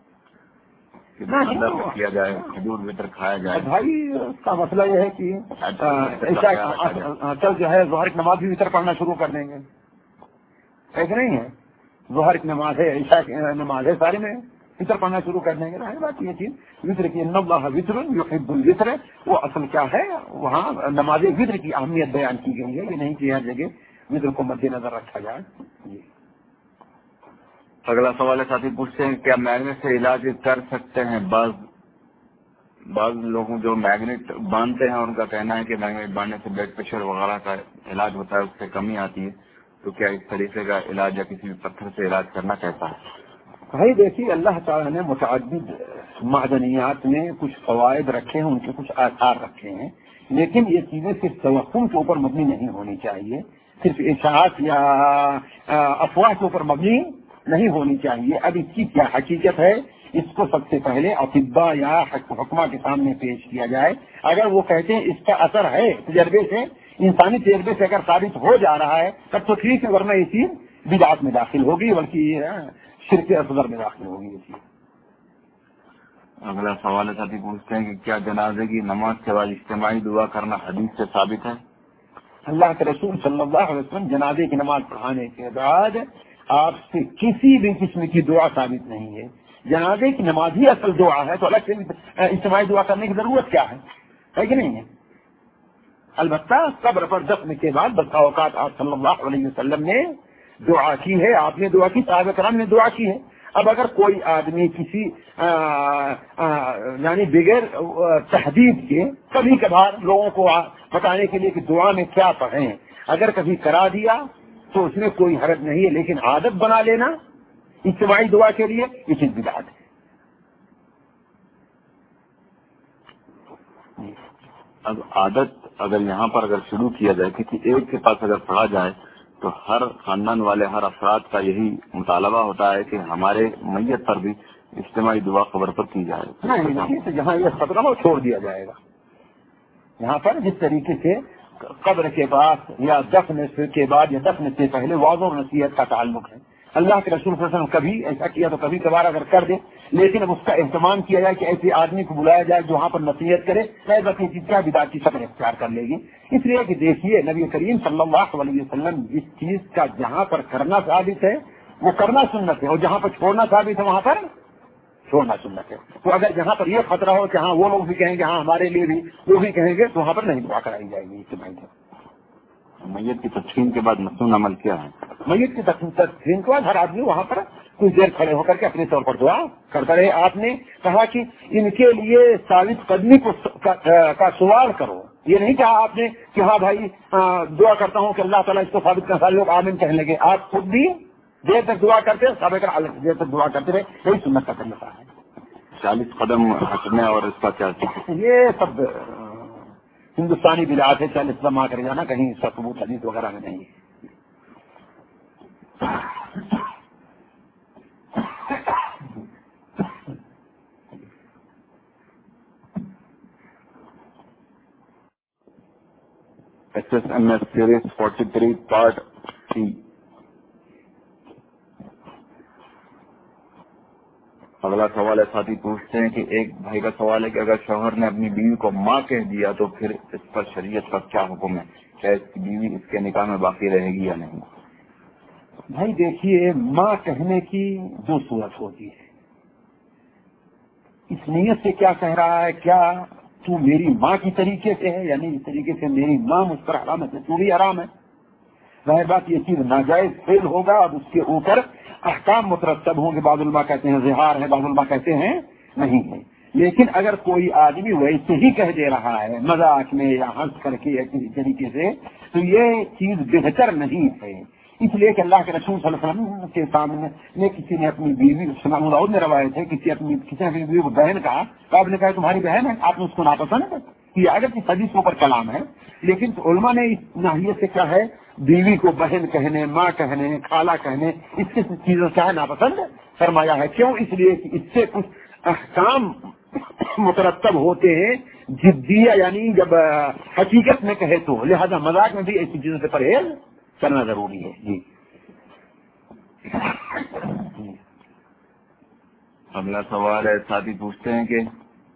کیا جائے, حدود وطر کھایا جائے. بھائی اس کا مسئلہ یہ ہے کہ ایسا کل جو ہے ظہر کی نماز بھی وطر پڑھنا شروع کر دیں گے, ایسا نہیں ہے, ظہر کی نماز ہے عشاء کی نماز ہے سارے میں وطر پڑھنا شروع کر دیں گے. بات یہ چیز وطر کی ان اللہ وطر یحب الوطر, وہ اصل کیا ہے وہاں نماز وطر کی اہمیت بیان کی گئی ہے, یہ نہیں کہ ہر جگہ وطر کو مد نظر رکھا جائے. جی اگلا سوال ہے ساتھی پوچھتے ہیں کیا میگنیٹ سے علاج کر سکتے ہیں؟ بعض بعض لوگوں جو میگنیٹ باندھتے ہیں ان کا کہنا ہے کہ میگنیٹ باندھنے سے بلڈ پریشر وغیرہ کا علاج ہوتا ہے, اس سے کمی آتی ہے, تو کیا اس طریقے کا علاج یا کسی بھی پتھر سے علاج کرنا کیسا ہے؟ بھائی دیکھیے اللہ تعالیٰ نے متعدد معدنیات میں کچھ فوائد رکھے ہیں, ان کے کچھ آثار رکھے ہیں, لیکن یہ چیزیں صرف توہم کے اوپر مبنی نہیں ہونی چاہیے, صرف اشاعت یا افواہ کے اوپر مبنی نہیں ہونی چاہیے. اب اس کی کیا حقیقت ہے اس کو سب سے پہلے اطباء یا حکمہ کے سامنے پیش کیا جائے. اگر وہ کہتے ہیں اس کا اثر ہے تجربے سے, انسانی تجربے سے اگر ثابت ہو جا رہا ہے تب تو ٹھیک ہے, ورنہ یہ چیز بدعت میں داخل ہوگی, بلکہ شرک اصغر میں داخل ہوگی یہ چیز. اگلا سوال ہے ساتھی پوچھتے ہیں کہ کیا جنازے کی نماز کے بعد اجتماعی دعا کرنا حدیث سے ثابت ہے؟ اللہ کے رسول صلی اللہ علیہ وسلم جنازے کی نماز پڑھانے کے بعد آپ سے کسی بھی قسم کی دعا ثابت نہیں ہے. جنازے کی نماز ہی اصل دعا ہے, تو الگ سے اجتماعی دعا کرنے کی ضرورت کیا ہے, ہے کہ نہیں ہے؟ البتہ قبر پر دفن کے بعد بسا اوقات آپ صلی اللہ علیہ وسلم نے دعا کی ہے, آپ نے دعا کی, صحابہ کرام نے دعا کی ہے. اب اگر کوئی آدمی کسی یعنی بغیر تحدید کے کبھی کبھار لوگوں کو بتانے کے لیے کہ دعا میں کیا پڑھیں اگر کبھی کرا دیا تو اس میں کوئی حرج نہیں ہے, لیکن عادت بنا لینا اجتماعی دعا کے لیے یہ چیز بدعت ہے. اب عادت اگر یہاں پر اگر شروع کیا جائے کسی ایک کے پاس اگر پڑھا جائے تو ہر خاندان والے ہر افراد کا یہی مطالبہ ہوتا ہے کہ ہمارے میت پر بھی اجتماعی دعا قبر پر کی جائے. نہیں, تو جہاں یہ خطرہ ہو چھوڑ دیا جائے گا. یہاں پر جس طریقے سے قبر کے پاس یا دفن کے بعد یا دفن سے پہلے وعظ و نصیحت کا تعلق ہے. اللہ کے رسول صلی اللہ علیہ وسلم کبھی ایسا کیا تو کبھی کبھار اگر کر دے, لیکن اب اس کا اہتمام کیا جائے کہ ایسے آدمی کو بلایا جائے جو وہاں پر نصیحت کرے, بس یہ چیز کیا بدعت کی شکل اختیار کر لے گی. اس لیے کہ دیکھیے نبی کریم صلی اللہ علیہ وسلم جس چیز کا جہاں پر کرنا ثابت ہے وہ کرنا سنت ہے, اور جہاں پر چھوڑنا ثابت ہے وہاں پر چھوڑنا سنت ہے. تو اگر جہاں پر یہ خطرہ ہو کہ ہاں وہ لوگ بھی کہیں گے ہاں ہمارے لیے بھی وہ بھی کہیں گے, تو وہاں پر نہیں دعا کرائی جائے گی اجتماعی. میت کی تدفین کے بعد مصنون عمل کیا ہے؟ میت کی تدفین کے بعد ہر آدمی وہاں پر کچھ دیر کھڑے ہو کر کے اپنے طور پر دعا کرتا رہے. آپ نے کہا کہ ان کے لیے ثابت قدمی کو کا سوال کرو. یہ نہیں کہا آپ نے کہ ہاں بھائی دعا کرتا ہوں کہ اللہ تعالیٰ اس کو ثابت کرنا. سارے لوگ آمین کہنے لگے. آپ خود بھی دیر تک دعا کرتے ثابت کر دیر تک دعا کرتے رہے. یہی سنت کا طریقہ ہے. چالیس قدم ہٹنے اور اس کا کیا یہ سب ہندوستانی بدعات ہے. چالیس قدم آ کر جانا کہیں اس کا ثبوت حدیث وغیرہ میں نہیں ہے. S S M S series forty three part three. اگلا سوال ہے ساتھی پوچھتے ہیں کہ ایک بھائی کا سوال ہے کہ اگر شوہر نے اپنی بیوی کو ماں کہہ دیا تو پھر اس پر شریعت کا کیا حکم ہے؟ کیا اس کی بیوی اس کے نکاح میں باقی رہے گی یا نہیں؟ بھائی دیکھیے ماں کہنے کی دو صورت ہوتی ہے. اس نیت سے کیا کہہ رہا ہے, کیا تو میری ماں کی طریقے سے ہے, یعنی اس طریقے سے میری ماں مجھ پر حرام ہے تو بھی حرام ہے. ظاہر بات یہ چیز ناجائز فعل ہوگا. اب اس کے اوپر احکام مترتب ہوں گے. بعض علماء کہتے ہیں زہار ہے, بعض علماء کہتے ہیں نہیں ہے. لیکن اگر کوئی آدمی ویسے ہی کہہ دے رہا ہے مذاق میں یا ہنس کر کے یا کسی طریقے سے, تو یہ چیز بہتر نہیں ہے. اس لیے کہ اللہ کے رسول صلی اللہ علیہ وسلم کے سامنے کسی نے اپنی بیوی سنن داؤد میں روایت ہے کسی اپنی کسی نے اپنی بیوی کو بہن کہا تو آپ نے کہا تمہاری بہن ہے, آپ نے اس کو ناپسند کیا. اگر کسی حدیث کے اوپر کلام ہے, لیکن علماء نے اس ناحیت سے کیا ہے بیوی کو بہن کہنے, ماں کہنے, خالہ کہنے, اس کی چیزوں سے ناپسند فرمایا ہے. کیوں؟ اس لیے کہ اس سے کچھ احکام مترتب ہوتے ہیں جدیہ, یعنی جب حقیقت میں کہے تو. لہذا مذاق میں بھی ایسی چیزوں سے پرہیز کرنا ضروری ہے. جی اگلا سوال ہے ساتھی پوچھتے ہیں کہ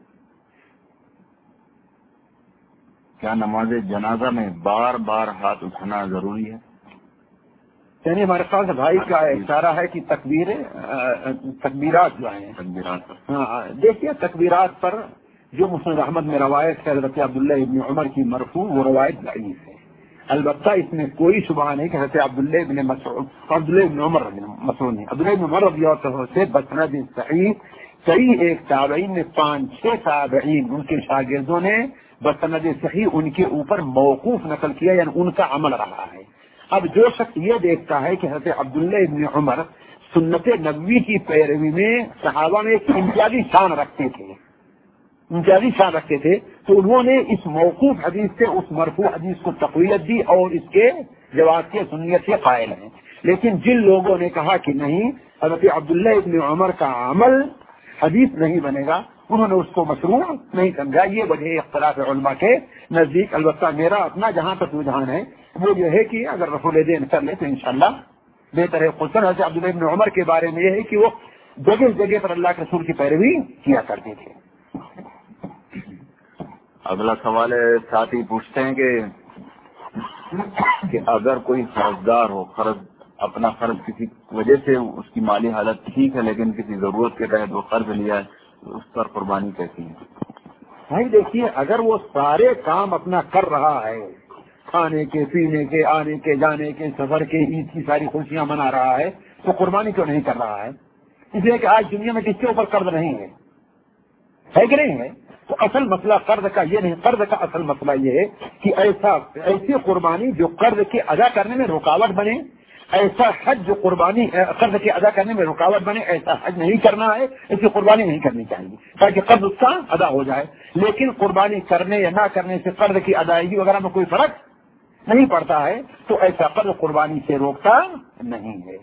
کیا نماز جنازہ میں بار بار ہاتھ اٹھانا ضروری ہے؟ یعنی ہمارے پاس بھائی کا اشارہ ہے کہ تکبیر تکبیرات جو ہیں تکبیرات پر. ہاں دیکھیے تکبیرات پر جو مسند احمد میں روایت ہے حضرت عبداللہ ابن عمر کی مرفوع, وہ روایت ضعیف ہے. البتہ اس میں کوئی شبہ نہیں کہ حضرت عبداللہ ابن مسعود عبداللہ ابن عمر مسعود نہیں عبداللہ ابن عمر رضی اللہ عنہ سے بسند صحیح کئی ایک تابعین نے پانچ چھ تابعین ان کے شاگردوں نے بسند صحیح ان کے اوپر موقوف نقل کیا, یعنی ان کا عمل رہا ہے. اب جو شخص یہ دیکھتا ہے کہ حضرت عبداللہ ابن عمر سنت نبوی کی پیروی میں صحابہ میں ایک امتیازی شان رکھتے تھے امتیازی شان رکھتے تھے تو انہوں نے اس موقوف حدیث سے اس مرفوع حدیث کو تقویت دی اور اس کے جواز کے سنیت سے قائل ہیں. لیکن جن لوگوں نے کہا کہ نہیں حضرت عبداللہ ابن عمر کا عمل حدیث نہیں بنے گا, انہوں نے اس کو مشروع نہیں سمجھا. یہ وجہ اختلاف علماء کے نزدیک. البتہ میرا اپنا جہاں تک رجحان ہے وہ یہ ہے کہ اگر رفع الیدین کر لے تو انشاءاللہ بہتر ہے. خصوصاً حضرت عبداللہ ابن عمر کے بارے میں یہ ہے کہ وہ جگہ جگہ پر اللہ کے رسول کی پیروی کیا کرتے تھے. اگلا سوال ہے ساتھی پوچھتے ہیں کہ کہ اگر کوئی قرضدار ہو, قرض اپنا قرض کسی وجہ سے اس کی مالی حالت ٹھیک ہے لیکن کسی ضرورت کے تحت وہ قرض لیا ہے, تو اس پر قربانی کیسی ہے؟ بھائی دیکھیے اگر وہ سارے کام اپنا کر رہا ہے, کھانے کے, پینے کے, آنے کے, جانے کے, سفر کے, عید کی ساری خوشیاں منا رہا ہے, تو قربانی کیوں نہیں کر رہا ہے؟ اس لیے کہ آج دنیا میں کس کے اوپر قرض نہیں ہے, ہے کہ نہیں ہے؟ تو اصل مسئلہ قرض کا یہ نہیں. قرض کا اصل مسئلہ یہ ہے کہ ایسا ایسی قربانی جو قرض کے ادا کرنے میں رکاوٹ بنے, ایسا حج جو قربانی قرض کے ادا کرنے میں رکاوٹ بنے, ایسا حج نہیں کرنا ہے, ایسی قربانی نہیں کرنی چاہیے تاکہ قرض اس کا ادا ہو جائے. لیکن قربانی کرنے یا نہ کرنے سے قرض کی ادائیگی وغیرہ میں کوئی فرق نہیں پڑتا ہے, تو ایسا قرض قربانی سے روکتا نہیں ہے.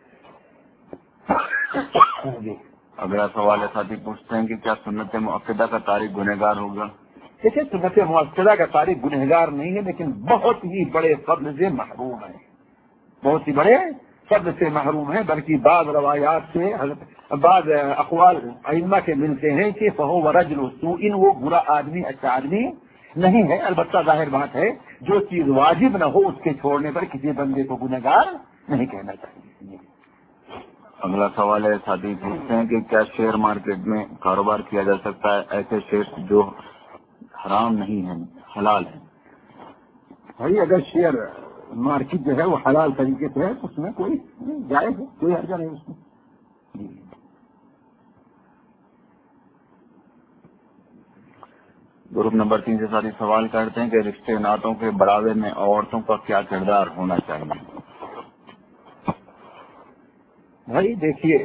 اگلا سوال ہے ساتھی پوچھتے ہیں کہ کیا سنت مؤکدہ کا تارک گنہگار ہوگا؟ دیکھیے سنت مؤکدہ کا تارک گنہگار نہیں ہے, لیکن بہت ہی بڑے فضل سے محروم ہے, بہت ہی بڑے فضل سے محروم ہے. بلکہ بعض روایات سے بعض اقوال ائمہ کے ملتے ہیں کہ فہو رجل سوء, وہ برا آدمی اچھا آدمی نہیں ہے. البتہ ظاہر بات ہے جو چیز واجب نہ ہو اس کے چھوڑنے پر کسی بندے کو گنہگار نہیں کہنا چاہیے. اگلا سوال ہے ساتھی پوچھتے ہیں کہ کیا شیئر مارکیٹ میں کاروبار کیا جا سکتا ہے ایسے شیئر جو حرام نہیں ہیں حلال ہیں؟ بھائی اگر شیئر مارکیٹ جو ہے وہ حلال طریقے سے ہے اس میں کوئی جائز ہے, کوئی حرج نہیں اس میں. گروپ نمبر تین سے ساتھی سوال کرتے ہیں کہ رشتے ناتوں کے بڑھاوے میں عورتوں کا کیا کردار ہونا چاہیے؟ بھائی دیکھیے،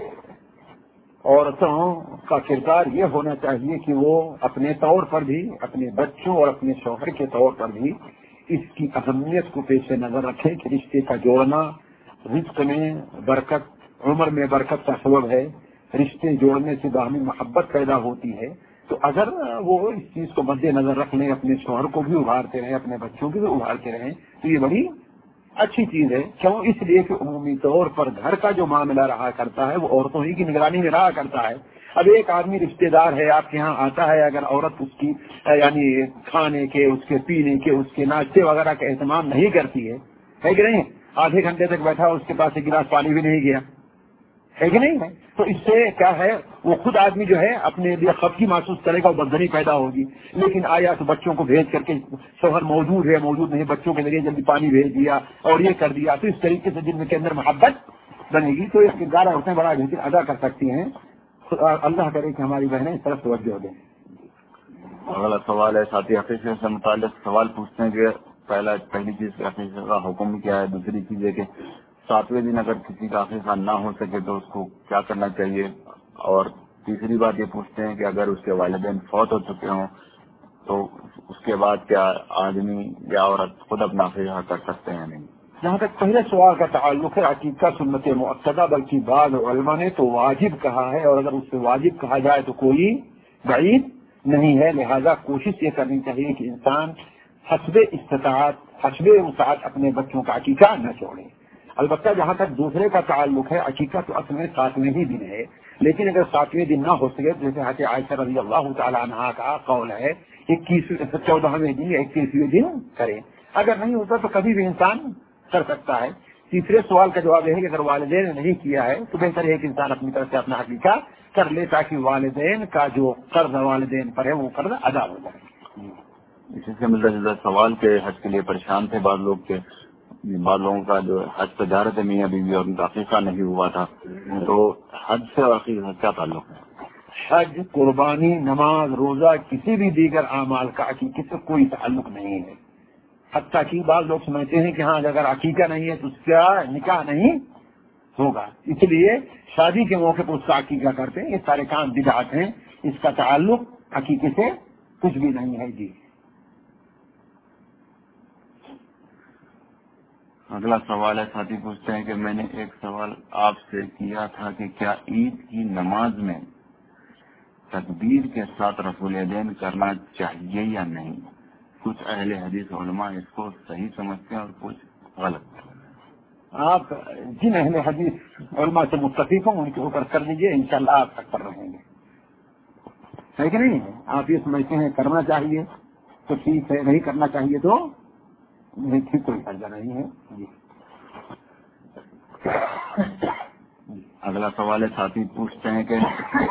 عورتوں کا کردار یہ ہونا چاہیے کہ وہ اپنے طور پر بھی، اپنے بچوں اور اپنے شوہر کے طور پر بھی اس کی اہمیت کو پیش نظر رکھیں کہ رشتے کا جوڑنا رزق میں برکت، عمر میں برکت کا سبب ہے۔ رشتے جوڑنے سے باہمی محبت پیدا ہوتی ہے۔ تو اگر وہ اس چیز کو مد نظر رکھ لیں، اپنے شوہر کو بھی ابھارتے رہیں، اپنے بچوں کو بھی ابھارتے رہیں، تو یہ بڑی اچھی چیز ہے۔ کیوں؟ اس لیے کہ عمومی طور پر گھر کا جو معاملہ رہا کرتا ہے وہ عورتوں ہی کی نگرانی میں رہا کرتا ہے۔ اب ایک آدمی رشتے دار ہے، آپ کے یہاں آتا ہے، اگر عورت اس کی یعنی کھانے کے، اس کے پینے کے، اس کے ناشتے وغیرہ کا اہتمام نہیں کرتی ہے، ہے کہ نہیں؟ آدھے گھنٹے تک بیٹھا، اس کے پاس ایک گلاس پانی بھی نہیں گیا، ہے کہ نہیں ہے؟ تو اس سے کیا ہے، وہ خود آدمی جو ہے اپنے لیے خفگی محسوس کرے گا، بدگنی پیدا ہوگی۔ لیکن آیا تو بچوں کو بھیج کر کے، شوہر موجود ہے موجود نہیں، بچوں کے ذریعے جلدی پانی بھیج دیا اور یہ کر دیا، تو اس طریقے سے جن کے اندر محبت بنے گی تو اس کردار عورتیں بڑا بہتر ادا کر سکتی ہیں۔ اللہ کرے کہ ہماری بہنیں اس طرف توجہ دیں۔ اگلا سوال ہے، ساتھی حفیظ سے متعلق سوال پوچھتے ہیں کہ پہلا پہلی چیز حفیظ کا حکم کیا ہے، دوسری چیز ہے کہ ساتویں دن اگر کسی کا عقیقہ نہ ہو سکے تو اس کو کیا کرنا چاہیے، اور تیسری بات یہ پوچھتے ہیں کہ اگر اس کے والدین فوت ہو چکے ہوں تو اس کے بعد کیا آدمی یا عورت خود اپنا عقیقہ کر سکتے ہیں؟ نہیں۔ جہاں تک پہلے سوال کا تعلق ہے، عقیقہ سنت مؤکدہ، بلکہ بعض علماء نے تو واجب کہا ہے، اور اگر اس سے واجب کہا جائے تو کوئی بعید نہیں ہے۔ لہذا کوشش یہ کرنی چاہیے کہ انسان حسب استطاعت، حسب وسعت اپنے بچوں کا عقیقہ نہ چھوڑے۔ البتہ جہاں تک دوسرے کا تعلق ہے، عقیقہ تو اصل میں ساتویں ہی دن ہے، لیکن اگر ساتویں دن نہ ہو سکے، جیسے حضرت عائشہ رضی اللہ تعالیٰ عنہا کا قول ہے، اکیسویں چودہویں دن یا اکیسویں دن کریں۔ اگر نہیں ہوتا تو کبھی بھی انسان کر سکتا ہے۔ تیسرے سوال کا جواب یہ ہے کہ اگر والدین نے نہیں کیا ہے تو بہتر ہے کہ انسان اپنی طرف سے اپنا عقیقہ کر لے، تاکہ والدین کا جو قرض والدین پر ہے وہ قرض ادا ہو جائے۔ اسی سے ملتا جلتا سوال کے حج کے لیے پریشان تھے بعض لوگ کے، بعض لوگوں کا جو حج پہ جا رہے تھے میاں بیوی اور ان کا عقیقہ نہیں ہوا تھا، تو حج سے اور عقیقہ کا کیا تعلق ہے؟ حج، قربانی، نماز، روزہ، کسی بھی دیگر اعمال کا عقیقے سے کوئی تعلق نہیں ہے۔ حتیٰ کہ بعض لوگ سمجھتے ہیں کہ ہاں اگر عقیقہ نہیں ہے تو اس کا نکاح نہیں ہوگا، اس لیے شادی کے موقع پر اس کا عقیقہ کرتے ہیں۔ یہ سارے کام بدعت ہیں، اس کا تعلق عقیقے سے کچھ بھی نہیں ہے۔ جی اگلا سوال ہے، ساتھی پوچھتے ہیں کہ میں نے ایک سوال آپ سے کیا تھا کہ کیا عید کی نماز میں تکبیر کے ساتھ رفع الیدین کرنا چاہیے یا نہیں؟ کچھ اہل حدیث علماء اس کو صحیح سمجھتے ہیں اور کچھ غلط۔ آپ جن اہل حدیث علماء سے متفق ہوں ان کے اوپر کر لیجیے، انشاءاللہ آپ تک پر رہیں گے، ہے کہ نہیں ہے؟ آپ یہ سمجھتے ہیں کرنا چاہیے تو ٹھیک ہے، نہیں کرنا چاہیے تو نہیں، ٹھیک، کوئی فائدہ نہیں ہے۔ جی اگلا سوال ہے، ساتھی پوچھتے ہیں کہ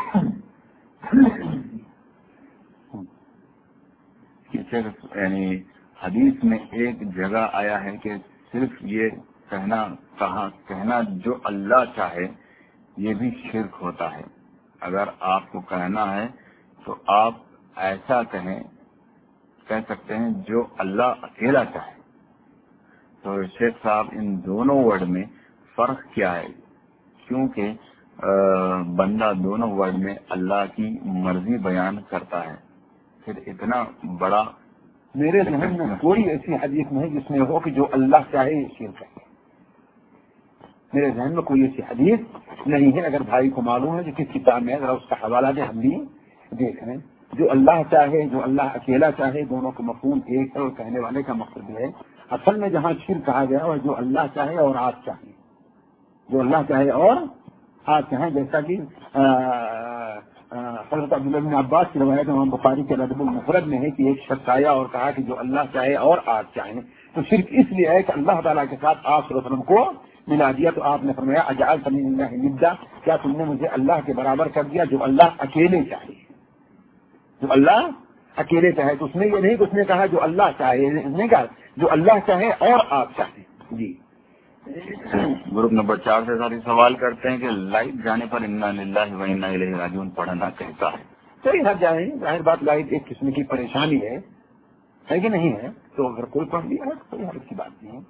یعنی حدیث میں ایک جگہ آیا ہے کہ صرف یہ کہنا کہا کہنا جو اللہ چاہے یہ بھی شرک ہوتا ہے، اگر آپ کو کہنا ہے تو آپ ایسا کہیں کہہ سکتے ہیں جو اللہ اکیلا چاہے۔ تو شیخ صاحب ان دونوں ورڈ میں فرق کیا ہے؟ کیونکہ بندہ دونوں ورڈ میں اللہ کی مرضی بیان کرتا ہے، پھر اتنا بڑا میرے ذہن میں کوئی ایسی حدیث نہیں جس میں ہو کہ جو اللہ چاہے یہ شرک ہے۔ میرے ذہن میں کوئی ایسی حدیث نہیں ہے۔ اگر بھائی کو معلوم ہے کہ کس کتاب میں ہے ذرا اس کا حوالہ دے، ہم بھی دیکھ رہے ہیں۔ جو اللہ چاہے، جو اللہ اکیلا چاہے، دونوں کا مفہوم ایک ہے، اور کہنے والے کا مقصد ہے اصل میں جہاں شرک کہا گیا اور جو اللہ چاہے اور آپ چاہیں، جو اللہ چاہے اور آپ چاہیں، جیسا کہ حضرت عبداللہ بن عباس کی روایت امام بخاری کے الادب المفرد میں ہے کہ ایک شخص آیا اور کہا کہ جو اللہ چاہے اور آپ چاہیں، تو شرک اس لیے ہے کہ اللہ تعالیٰ کے ساتھ آپ صلی اللہ علیہ وسلم کو ملا دیا۔ تو آپ نے فرمایا اجعلتنی للہ ندا، کیا تم نے مجھے اللہ کے برابر کر دیا جو اللہ اکیلے چاہے، جو اللہ اکیلے چاہے۔ تو اس نے یہ نہیں کہ اس نے کہا جو اللہ چاہے، اس نے کہا جو اللہ چاہے اور آپ چاہیں۔ جی گروپ نمبر چار سے ساتھی سوال کرتے ہیں کہ لائٹ جانے پر انا للہ و انا الیہ راجعون پڑھنا کہتا ہے، کوئی حد جائے ظاہر بات لائٹ ایک قسم کی پریشانی ہے ہے کہ نہیں ہے، تو اگر کوئی پڑھ لیا ہے کوئی حرج کی بات نہیں ہے۔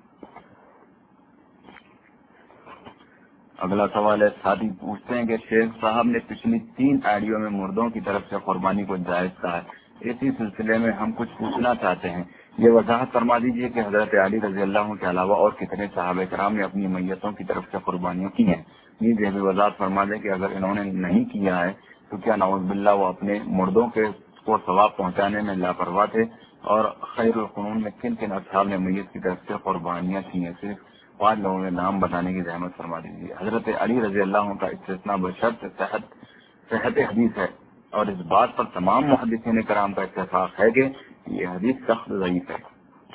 اگلا سوال ہے، ساتھی پوچھتے ہیں کہ شیخ صاحب نے پچھلی تین آڈیو میں مردوں کی طرف سے قربانی کو جائز کہا ہے، اسی سلسلے میں ہم کچھ پوچھنا چاہتے ہیں، یہ وضاحت فرما دیجیے کہ حضرت علی رضی اللہ عنہ کے علاوہ اور کتنے صحابہ کرام نے اپنی میتوں کی طرف سے قربانیاں کی ہیں۔ یہ بھی وضاحت فرما دیں کہ اگر انہوں نے نہیں کیا ہے تو کیا نعوذ باللہ وہ اپنے مردوں کے کو ثواب پہنچانے میں لاپرواہ تھے، اور خیر القرون میں کن کن اصحاب نے میت کی طرف سے قربانیاں کی ہیں، صرف پانچ لوگوں کے نام بتانے کی زحمت فرما دیجیے۔ حضرت علی رضی اللہ عنہ کا استثناء بشرط صحت صحت حدیث ہے، اور اس بات پر تمام محدثین کرام کا اتفاق ہے کہ یہ حدیث سخت ضعیف ہے۔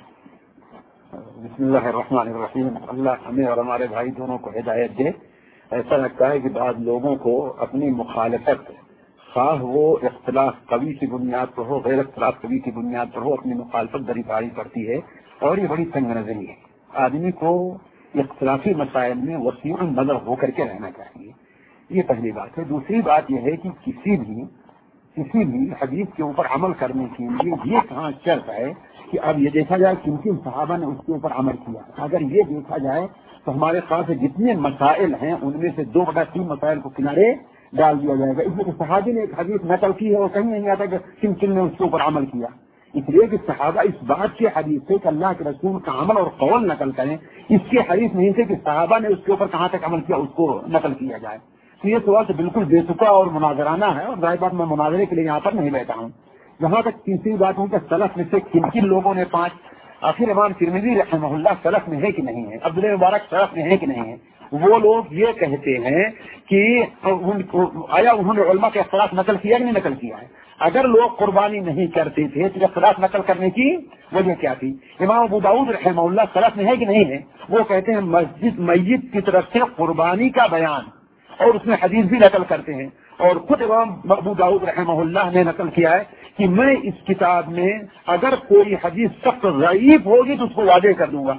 بسم اللہ الرحمن الرحیم، اللہ ہمیں اور ہمارے بھائی دونوں کو ہدایت دے۔ ایسا لگتا ہے کہ بعض لوگوں کو اپنی مخالفت، خواہ وہ اختلاف قوی کی بنیاد پر ہو، غیر اختلاف قوی کی بنیاد پر ہو، اپنی مخالفت بڑی بھاری پڑتی ہے، اور یہ بڑی تنگ نظری ہے۔ آدمی کو اختلافی مسائل میں وسیع نظر ہو کر کے رہنا چاہیے، یہ پہلی بات ہے۔ دوسری بات یہ ہے کہ کسی بھی کسی بھی حدیث کے اوپر عمل کرنے کے لیے یہ کہاں شرط ہے کہ اب یہ دیکھا جائے کن کن صحابہ نے اس کے اوپر عمل کیا۔ اگر یہ دیکھا جائے تو ہمارے پاس جتنے مسائل ہیں ان میں سے دو بٹا تین مسائل کو کنارے ڈال دیا جائے گا۔ اس لیے صحابی نے ایک حدیث نقل کی ہے اور کہیں نہیں آتا کہ کن کن نے اس کے اوپر عمل کیا، اس لیے کہ صحابہ اس بات کے حدیث سے کہ اللہ کے رسول کا عمل اور قول نقل کریں، اس کے حدیث نہیں تھے کہ صحابہ نے اس کے اوپر کہاں تک عمل کیا اس کو نقل کیا جائے۔ تو یہ سوال تو بالکل بے تکا اور مناظرانہ ہے، اور ظاہر بات میں مناظرے کے لیے یہاں پر نہیں بیٹھا ہوں۔ جہاں تک تیسری بات ہوں کہ سلف میں سے کن کن لوگوں نے پانچ، آخر امام ترمذی رحمہ اللہ سلف میں ہے کہ نہیں ہے، عبداللہ مبارک سلف میں ہے کہ نہیں ہے، وہ لوگ یہ کہتے ہیں کہ آیا انہوں نے علماء کے اختلاف نقل کیا کہ نہیں نقل کیا ہے؟ اگر لوگ قربانی نہیں کرتے تھے تو اختلاف نقل کرنے کی وجہ کیا تھی؟ امام ابو داؤد رحمہ اللہ سلف میں ہے کہ نہیں ہے؟ وہ کہتے ہیں مسجد میت کی طرف سے قربانی کا بیان، اور اس میں حدیث بھی نقل کرتے ہیں، اور خود امام ابو داؤد رحمہ اللہ نے نقل کیا ہے کہ میں اس کتاب میں اگر کوئی حدیث سخت ضعیف ہوگی تو اس کو واضح کر دوں گا،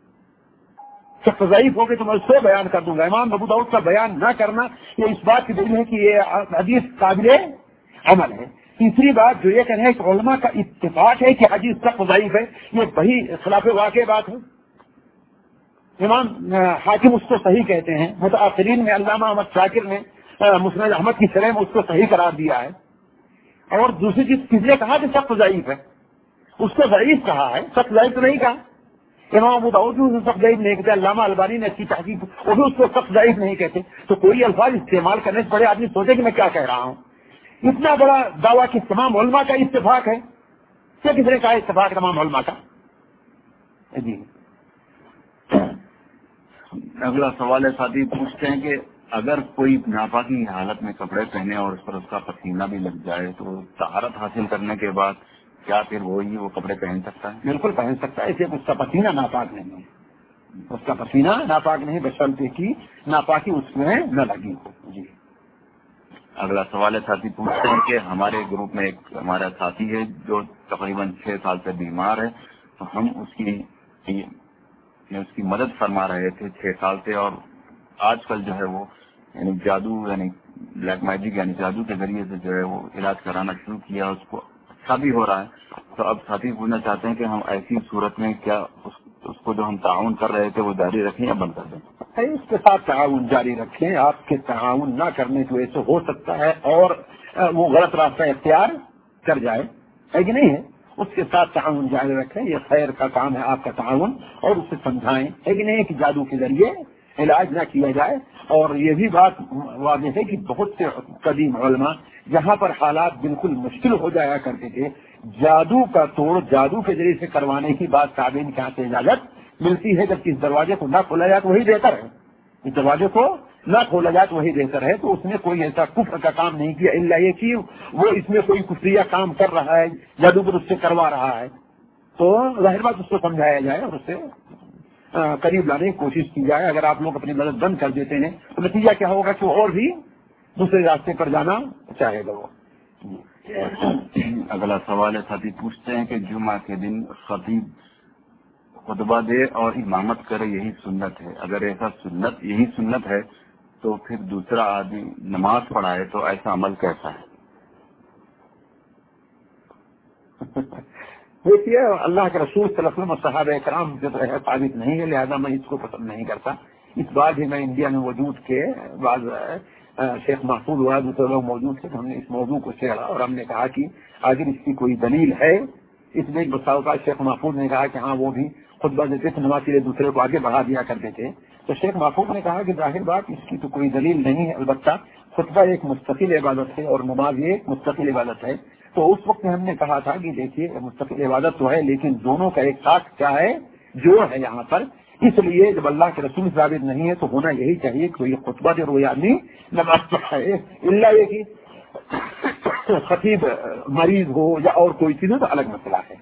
سخت ضعیف ہوگی تو میں اس کو بیان کر دوں گا۔ امام ابو داؤد کا بیان نہ کرنا یہ اس بات کی دلیل ہے کہ یہ حدیث قابل عمل ہے۔ تیسری بات جو یہ کہنا ہے کہ علماء کا اتفاق ہے کہ حدیث سخت ضعیف ہے، یہ وہی خلاف واقع بات ہے۔ امام حاکم اس کو صحیح کہتے ہیں، متاثرین میں علامہ احمد شاکر نے مسند احمد کی شرح میں اس کو صحیح قرار دیا ہے۔ اور دوسری چیز کس نے کہا کہ سخت ضعیف ہے، اس کو ضعیف کہا ہے، سخت ضعیف تو نہیں کہا۔ امام ابو داؤد بھی سخت ضعیف نہیں کہتے، علامہ البانی نے اچھی تحقیق وہ بھی اس کو سخت ضعیف نہیں کہتے۔ تو کوئی الفاظ استعمال کرنے سے بڑے آدمی سوچے کہ میں کیا کہہ رہا ہوں۔ اتنا بڑا دعویٰ کہ تمام علماء کا اتفاق ہے، کیا کس نے کہا اتفاق تمام علماء کا؟ جی اگلا سوال ہے، ساتھی پوچھتے ہیں کہ اگر کوئی ناپاکی کی حالت میں کپڑے پہنے اور اس پر اس کا پسینہ بھی لگ جائے تو طہارت حاصل کرنے کے بعد کیا پھر وہی وہ کپڑے پہن سکتا ہے؟ بالکل پہن سکتا ہے، اسے اس کا پسینہ ناپاک نہیں ہے، اس کا پسینہ ناپاک نہیں، بشرطے کی ناپاکی اس میں نہ لگی ہو۔ جی اگلا سوال ہے، ساتھی پوچھتے ہیں کہ ہمارے گروپ میں ایک ہمارا ساتھی ہے جو تقریباً چھ سال سے بیمار ہے، تو ہم اس کی اس کی مدد فرما رہے تھے چھ سال سے، اور آج کل جو ہے وہ یعنی جادو یعنی بلیک میجک یعنی جادو کے ذریعے سے جو ہے وہ علاج کرانا شروع کیا، اس کو اچھا بھی ہو رہا ہے۔ تو اب ساتھی پوچھنا چاہتے ہیں کہ ہم ایسی صورت میں کیا اس, اس کو جو ہم تعاون کر رہے تھے وہ جاری رکھیں یا بند کر دیں؟ اس کے ساتھ تعاون جاری رکھیں، آپ کے تعاون نہ کرنے کی وجہ سے ہو سکتا ہے اور وہ غلط راستہ اختیار کر جائے، ہے کہ نہیں ہے؟ اس کے ساتھ تعاون جاری رکھیں، یہ خیر کا کام ہے آپ کا تعاون، اور اسے سمجھائیں ہے کہ نہیں کہ جادو کے ذریعے علاج نہ کیا جائے۔ اور یہ بھی بات واضح ہے کہ بہت سے قدیم علماء جہاں پر حالات بالکل مشکل ہو جایا کرتے تھے، جادو کا توڑ جادو کے ذریعے سے کروانے کی بات تعبین کے ہاتھ سے اجازت ملتی ہے، جبکہ اس دروازے کو نہ کھولا جائے تو وہی بہتر ہے، اس دروازے کو نہ کھولا جائے تو وہی بہتر ہے۔ تو اس نے کوئی ایسا کفر کا کام نہیں کیا، الا یہ کہ وہ اس میں کوئی کفریہ کام کر رہا ہے، جادوگر اس سے کروا رہا ہے، تو ظاہر بات اس کو سمجھایا جائے اور اس سے قریب لانے کی کوشش کی جائے۔ اگر آپ لوگ اپنی مدد بند کر دیتے ہیں تو نتیجہ کیا ہوگا کہ وہ اور بھی دوسرے راستے پر جانا چاہے گا وہ۔ اگلا سوال ہے، ساتھی پوچھتے ہیں کہ جمعہ کے دن خطیب خطبہ دے اور امامت کرے یہی سنت ہے، اگر ایسا سنت یہی سنت ہے تو پھر دوسرا آدمی نماز پڑھائے تو ایسا عمل کیسا ہے؟ دیکھیے اللہ کے رسول صلی اللہ علیہ وسلم صحابہ کرام جو ہے ثابت نہیں ہے، لہذا میں اس کو پسند نہیں کرتا۔ اس بار بھی میں انڈیا میں موجود کے بعض شیخ محفوظ وغیرہ دوسرے لوگ موجود تھے، ہم نے اس موضوع کو چھیڑا اور ہم نے کہا کہ اگر اس کی کوئی دلیل ہے، اس میں بسا اوقات شیخ محفوظ نے کہا کہ ہاں وہ بھی خطبہ دیتے تھے، نماز کے لیے دوسرے کو آگے بڑھا دیا کرتے تھے، تو شیخ محفوظ نے کہا کہ ظاہر بات اس کی تو کوئی دلیل نہیں ہے، البتہ خطبہ ایک مستقل عبادت ہے اور نماز ایک مستقل عبادت ہے۔ تو اس وقت میں ہم نے کہا تھا کہ دیکھیے مستقل عبادت تو ہے لیکن دونوں کا ایک ساتھ کیا ہے جو ہے یہاں پر، اس لیے جب اللہ کے رسول ثابت نہیں ہے تو ہونا یہی چاہیے کہ یہ خطبہ دے روئی آدمی نماز پڑھائے، اللہ یہ کہ خطیب مریض ہو یا اور کوئی چیز ہو تو الگ مسئلہ ہے۔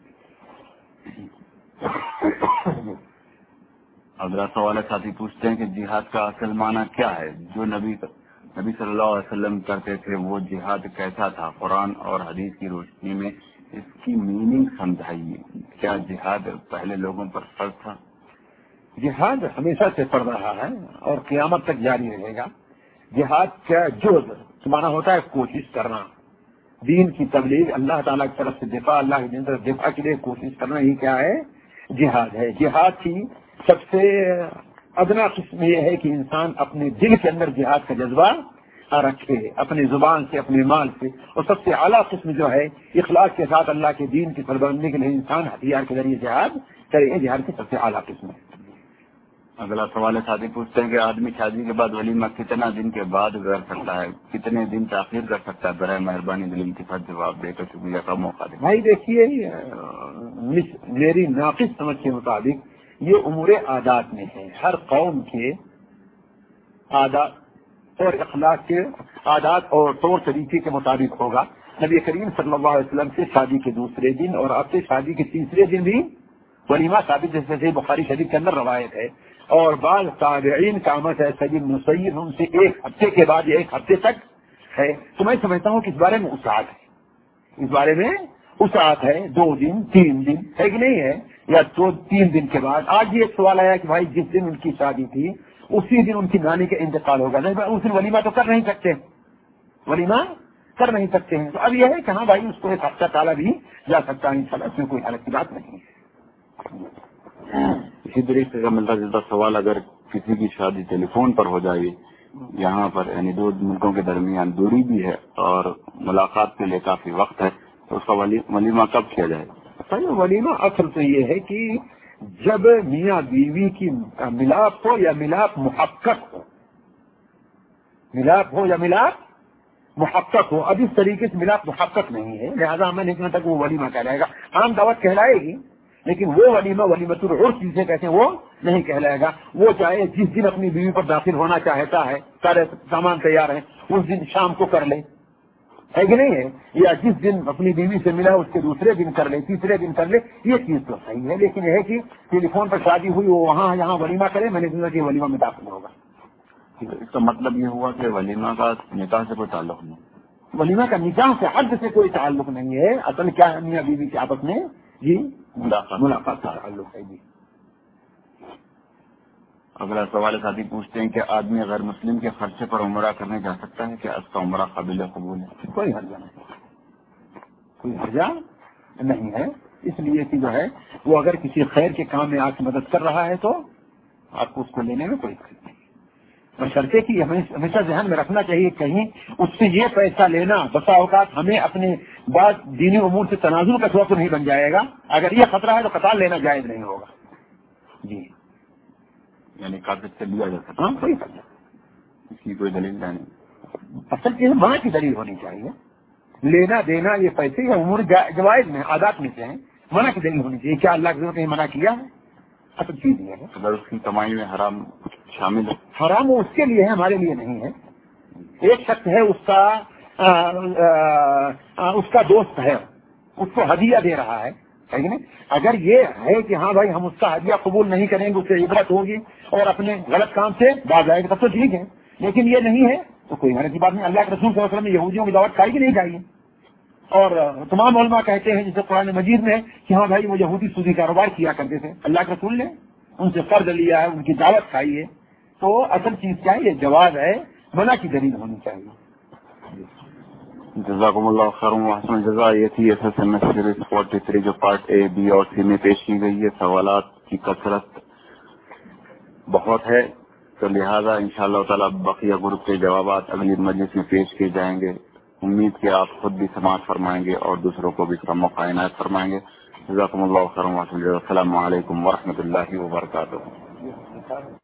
اگلا سوال ہے، ساتھی پوچھتے ہیں کہ جہاد کا اصل معنی کیا ہے؟ جو نبی نبی صلی اللہ علیہ وسلم کرتے تھے وہ جہاد کیسا تھا؟ قرآن اور حدیث کی روشنی میں اس کی میننگ سمجھائیے۔ کیا جہاد پہلے لوگوں پر فرض تھا؟ جہاد ہمیشہ سے پڑ رہا ہے اور قیامت تک جاری رہے گا۔ جہاد کا جز معنی ہوتا ہے کوشش کرنا، دین کی تبلیغ، اللہ تعالیٰ کی طرف سے دفاع، اللہ کی دین طرف دفاع کے لیے کوشش کرنا، ہی کیا ہے؟ جہاد ہے۔ جہاد کی سب سے ادنا قسم یہ ہے کہ انسان اپنے دل کے اندر جہاد کا جذبہ رکھے، اپنی زبان سے، اپنے مال سے، اور سب سے اعلیٰ قسم جو ہے اخلاص کے ساتھ اللہ کے دین کی سربلندی کے لیے انسان ہتھیار کے ذریعے جہاد کرے، جہاد کی سب سے اعلیٰ قسم ہے۔ اگلا سوال ہے، ساتھی پوچھتے ہیں کہ آدمی شادی کے بعد ولیمہ کتنا دن کے بعد کر سکتا ہے؟ کتنے دن تاخیر کر سکتا ہے؟ برائے مہربانی دل کی فرض جواب دے کر شکریہ کا موقع دیں۔ بھائی دیکھیے میری ناقص سمجھ کے مطابق یہ امور عادات میں ہے، ہر قوم کے عادات اور اخلاق کے عادات اور طور طریقے کے مطابق ہوگا۔ نبی کریم صلی اللہ علیہ وسلم سے شادی کے دوسرے دن اور آپ سے شادی کے تیسرے دن بھی ولیمہ ثابت، جیسے بخاری شریف کے اندر روایت ہے، اور بعض تابعین کا عمل ہے سید مسیب ان سے ایک ہفتے کے بعد ایک ہفتے تک ہے۔ تو میں سمجھتا ہوں کہ اس بارے میں وسعت ہے، اس بارے میں وسعت ہے، دو دن تین دن ہے کہ نہیں ہے، یا دو تین دن کے بعد۔ آج یہ ایک سوال آیا کہ بھائی جس دن ان کی شادی تھی اسی دن ان کی نانی کا انتقال ہوگا، نہیں بھائی اس دن ولیمہ تو کر نہیں سکتے، ولیمہ کر نہیں سکتے ہیں، تو اب یہ ہے کہ ہاں بھائی اس کو ایک ہفتہ ٹالا بھی جا سکتا ہے، انشاءاللہ اس میں کوئی حرج کی بات نہیں ہے۔ اسی طریقے کا ملتا جلتا سوال، اگر کسی کی شادی ٹیلی فون پر ہو جائے، یہاں پر یعنی دو ملکوں کے درمیان دوری بھی ہے اور ملاقات کے لیے کافی وقت ہے، تو اس کا ولیمہ کب کیا جائے؟ ولیمہ اصل تو یہ ہے کہ جب میاں بیوی کی ملاپ ہو یا ملاپ محقق ہو، ملاپ ہو یا ملاپ محقق ہو، اب اس طریقے سے ملاپ محقق نہیں ہے، لہذا ہمیں نہیں تک وہ ولیمہ کہلائے گا، عام دعوت کہلائے گی لیکن وہ ولیمہ ولیمۃ العرس جسے کہتے ہیں وہ نہیں کہلائے گا۔ وہ چاہے جس دن اپنی بیوی پر داخل ہونا چاہتا ہے، سارے سامان تیار ہیں، اس دن شام کو کر لے، ہے کہ نہیں ہے، یا جس دن اپنی بیوی سے ملا اس کے دوسرے دن کر لے، تیسرے دن کر لے، یہ چیز تو صحیح ہے، لیکن یہ ہے کہ ٹیلی فون پر شادی ہوئی وہ وہاں یہاں ولیمہ کرے، میں نے سنا کہ ولیمہ میں داخل ہوگا۔ اس کا مطلب یہ ہوا کہ ولیمہ کا نکاح سے کوئی تعلق نہیں؟ ولیمہ کا نکاح سے حد سے کوئی تعلق نہیں ہے، اصل کیا ہے میاں بیوی کے آپس میں جی ملاقات کا تعلق ہے جی۔ اگلا سوال ساتھی پوچھتے ہیں کہ آدمی غیر مسلم کے خرچے پر عمرہ کرنے جا سکتا ہے؟ کیا اس کا عمرہ قابل قبول ہے؟ کوئی حرجہ نہیں، کوئی حرجہ نہیں ہے، اس لیے کہ جو ہے وہ اگر کسی خیر کے کام میں آپ کی مدد کر رہا ہے تو آپ کو اس کو لینے میں کوئی حرج نہیں، بشرطے کہ ہمیشہ ذہن میں رکھنا چاہیے کہیں اس سے یہ پیسہ لینا بسا اوقات ہمیں اپنے بعض دینی امور سے تنازع کا سبب نہیں بن جائے گا، اگر یہ خطرہ ہے تو قطار لینا جائز نہیں ہوگا جی، یعنی قابل سے لیا جا سکتا، ہاں کوئی حرج اس کی کوئی دلیل نہیں؟ اصل چیز منع کی دلیل ہونی چاہیے، لینا دینا یہ پیسے یا امور جوائز میں عادات میں سے ہیں، منع کی دلیل ہونی چاہیے، کیا اللہ کے نے منع کیا ہے، اصل چیز یہ ہے۔ اگر اس کی کمائی میں حرام شامل ہے؟ حرام وہ اس کے لیے ہے، ہمارے لیے نہیں ہے۔ ایک شخص ہے اس کا آ, آ, آ, اس کا دوست ہے، اس کو ہدیہ دے رہا ہے، اگر یہ ہے کہ ہاں بھائی ہم اس کا ہدیہ قبول نہیں کریں گے، اس سے عبرت ہوگی اور اپنے غلط کام سے باز آئے گا تب تو ٹھیک ہے، لیکن یہ نہیں ہے تو کوئی حرج کی بات نہیں۔ اللہ کے رسول صلی اللہ علیہ وسلم نے یہودیوں کی دعوت کھائی کہ نہیں کھائی، اور تمام علماء کہتے ہیں جسے قرآن مجید میں کہ ہاں بھائی وہ یہودی سودی کاروبار کیا کرتے تھے، اللہ کے رسول نے ان سے قرض لیا ہے، ان کی دعوت کھائی ہے، تو اصل چیز کیا ہے، یہ جواز ہے، منع کی دلیل ہونی چاہیے۔ جزاکم اللہ خیر و احسن الجزاء. یہ تھی S S M S series forty three جو پارٹ اے بی اور سی میں پیش کی گئی ہے. سوالات کی کثرت بہت ہے تو لہذا انشاءاللہ تعالی بقیہ گروپ کے جوابات اگلی مجلس میں پیش کیے جائیں گے. امید کہ آپ خود بھی سماعت فرمائیں گے اور دوسروں کو بھی اس کا موقع عنایت فرمائیں گے. جزاکم اللہ خیر و احسن الجزاء. السلام علیکم ورحمۃ اللہ وبرکاتہ.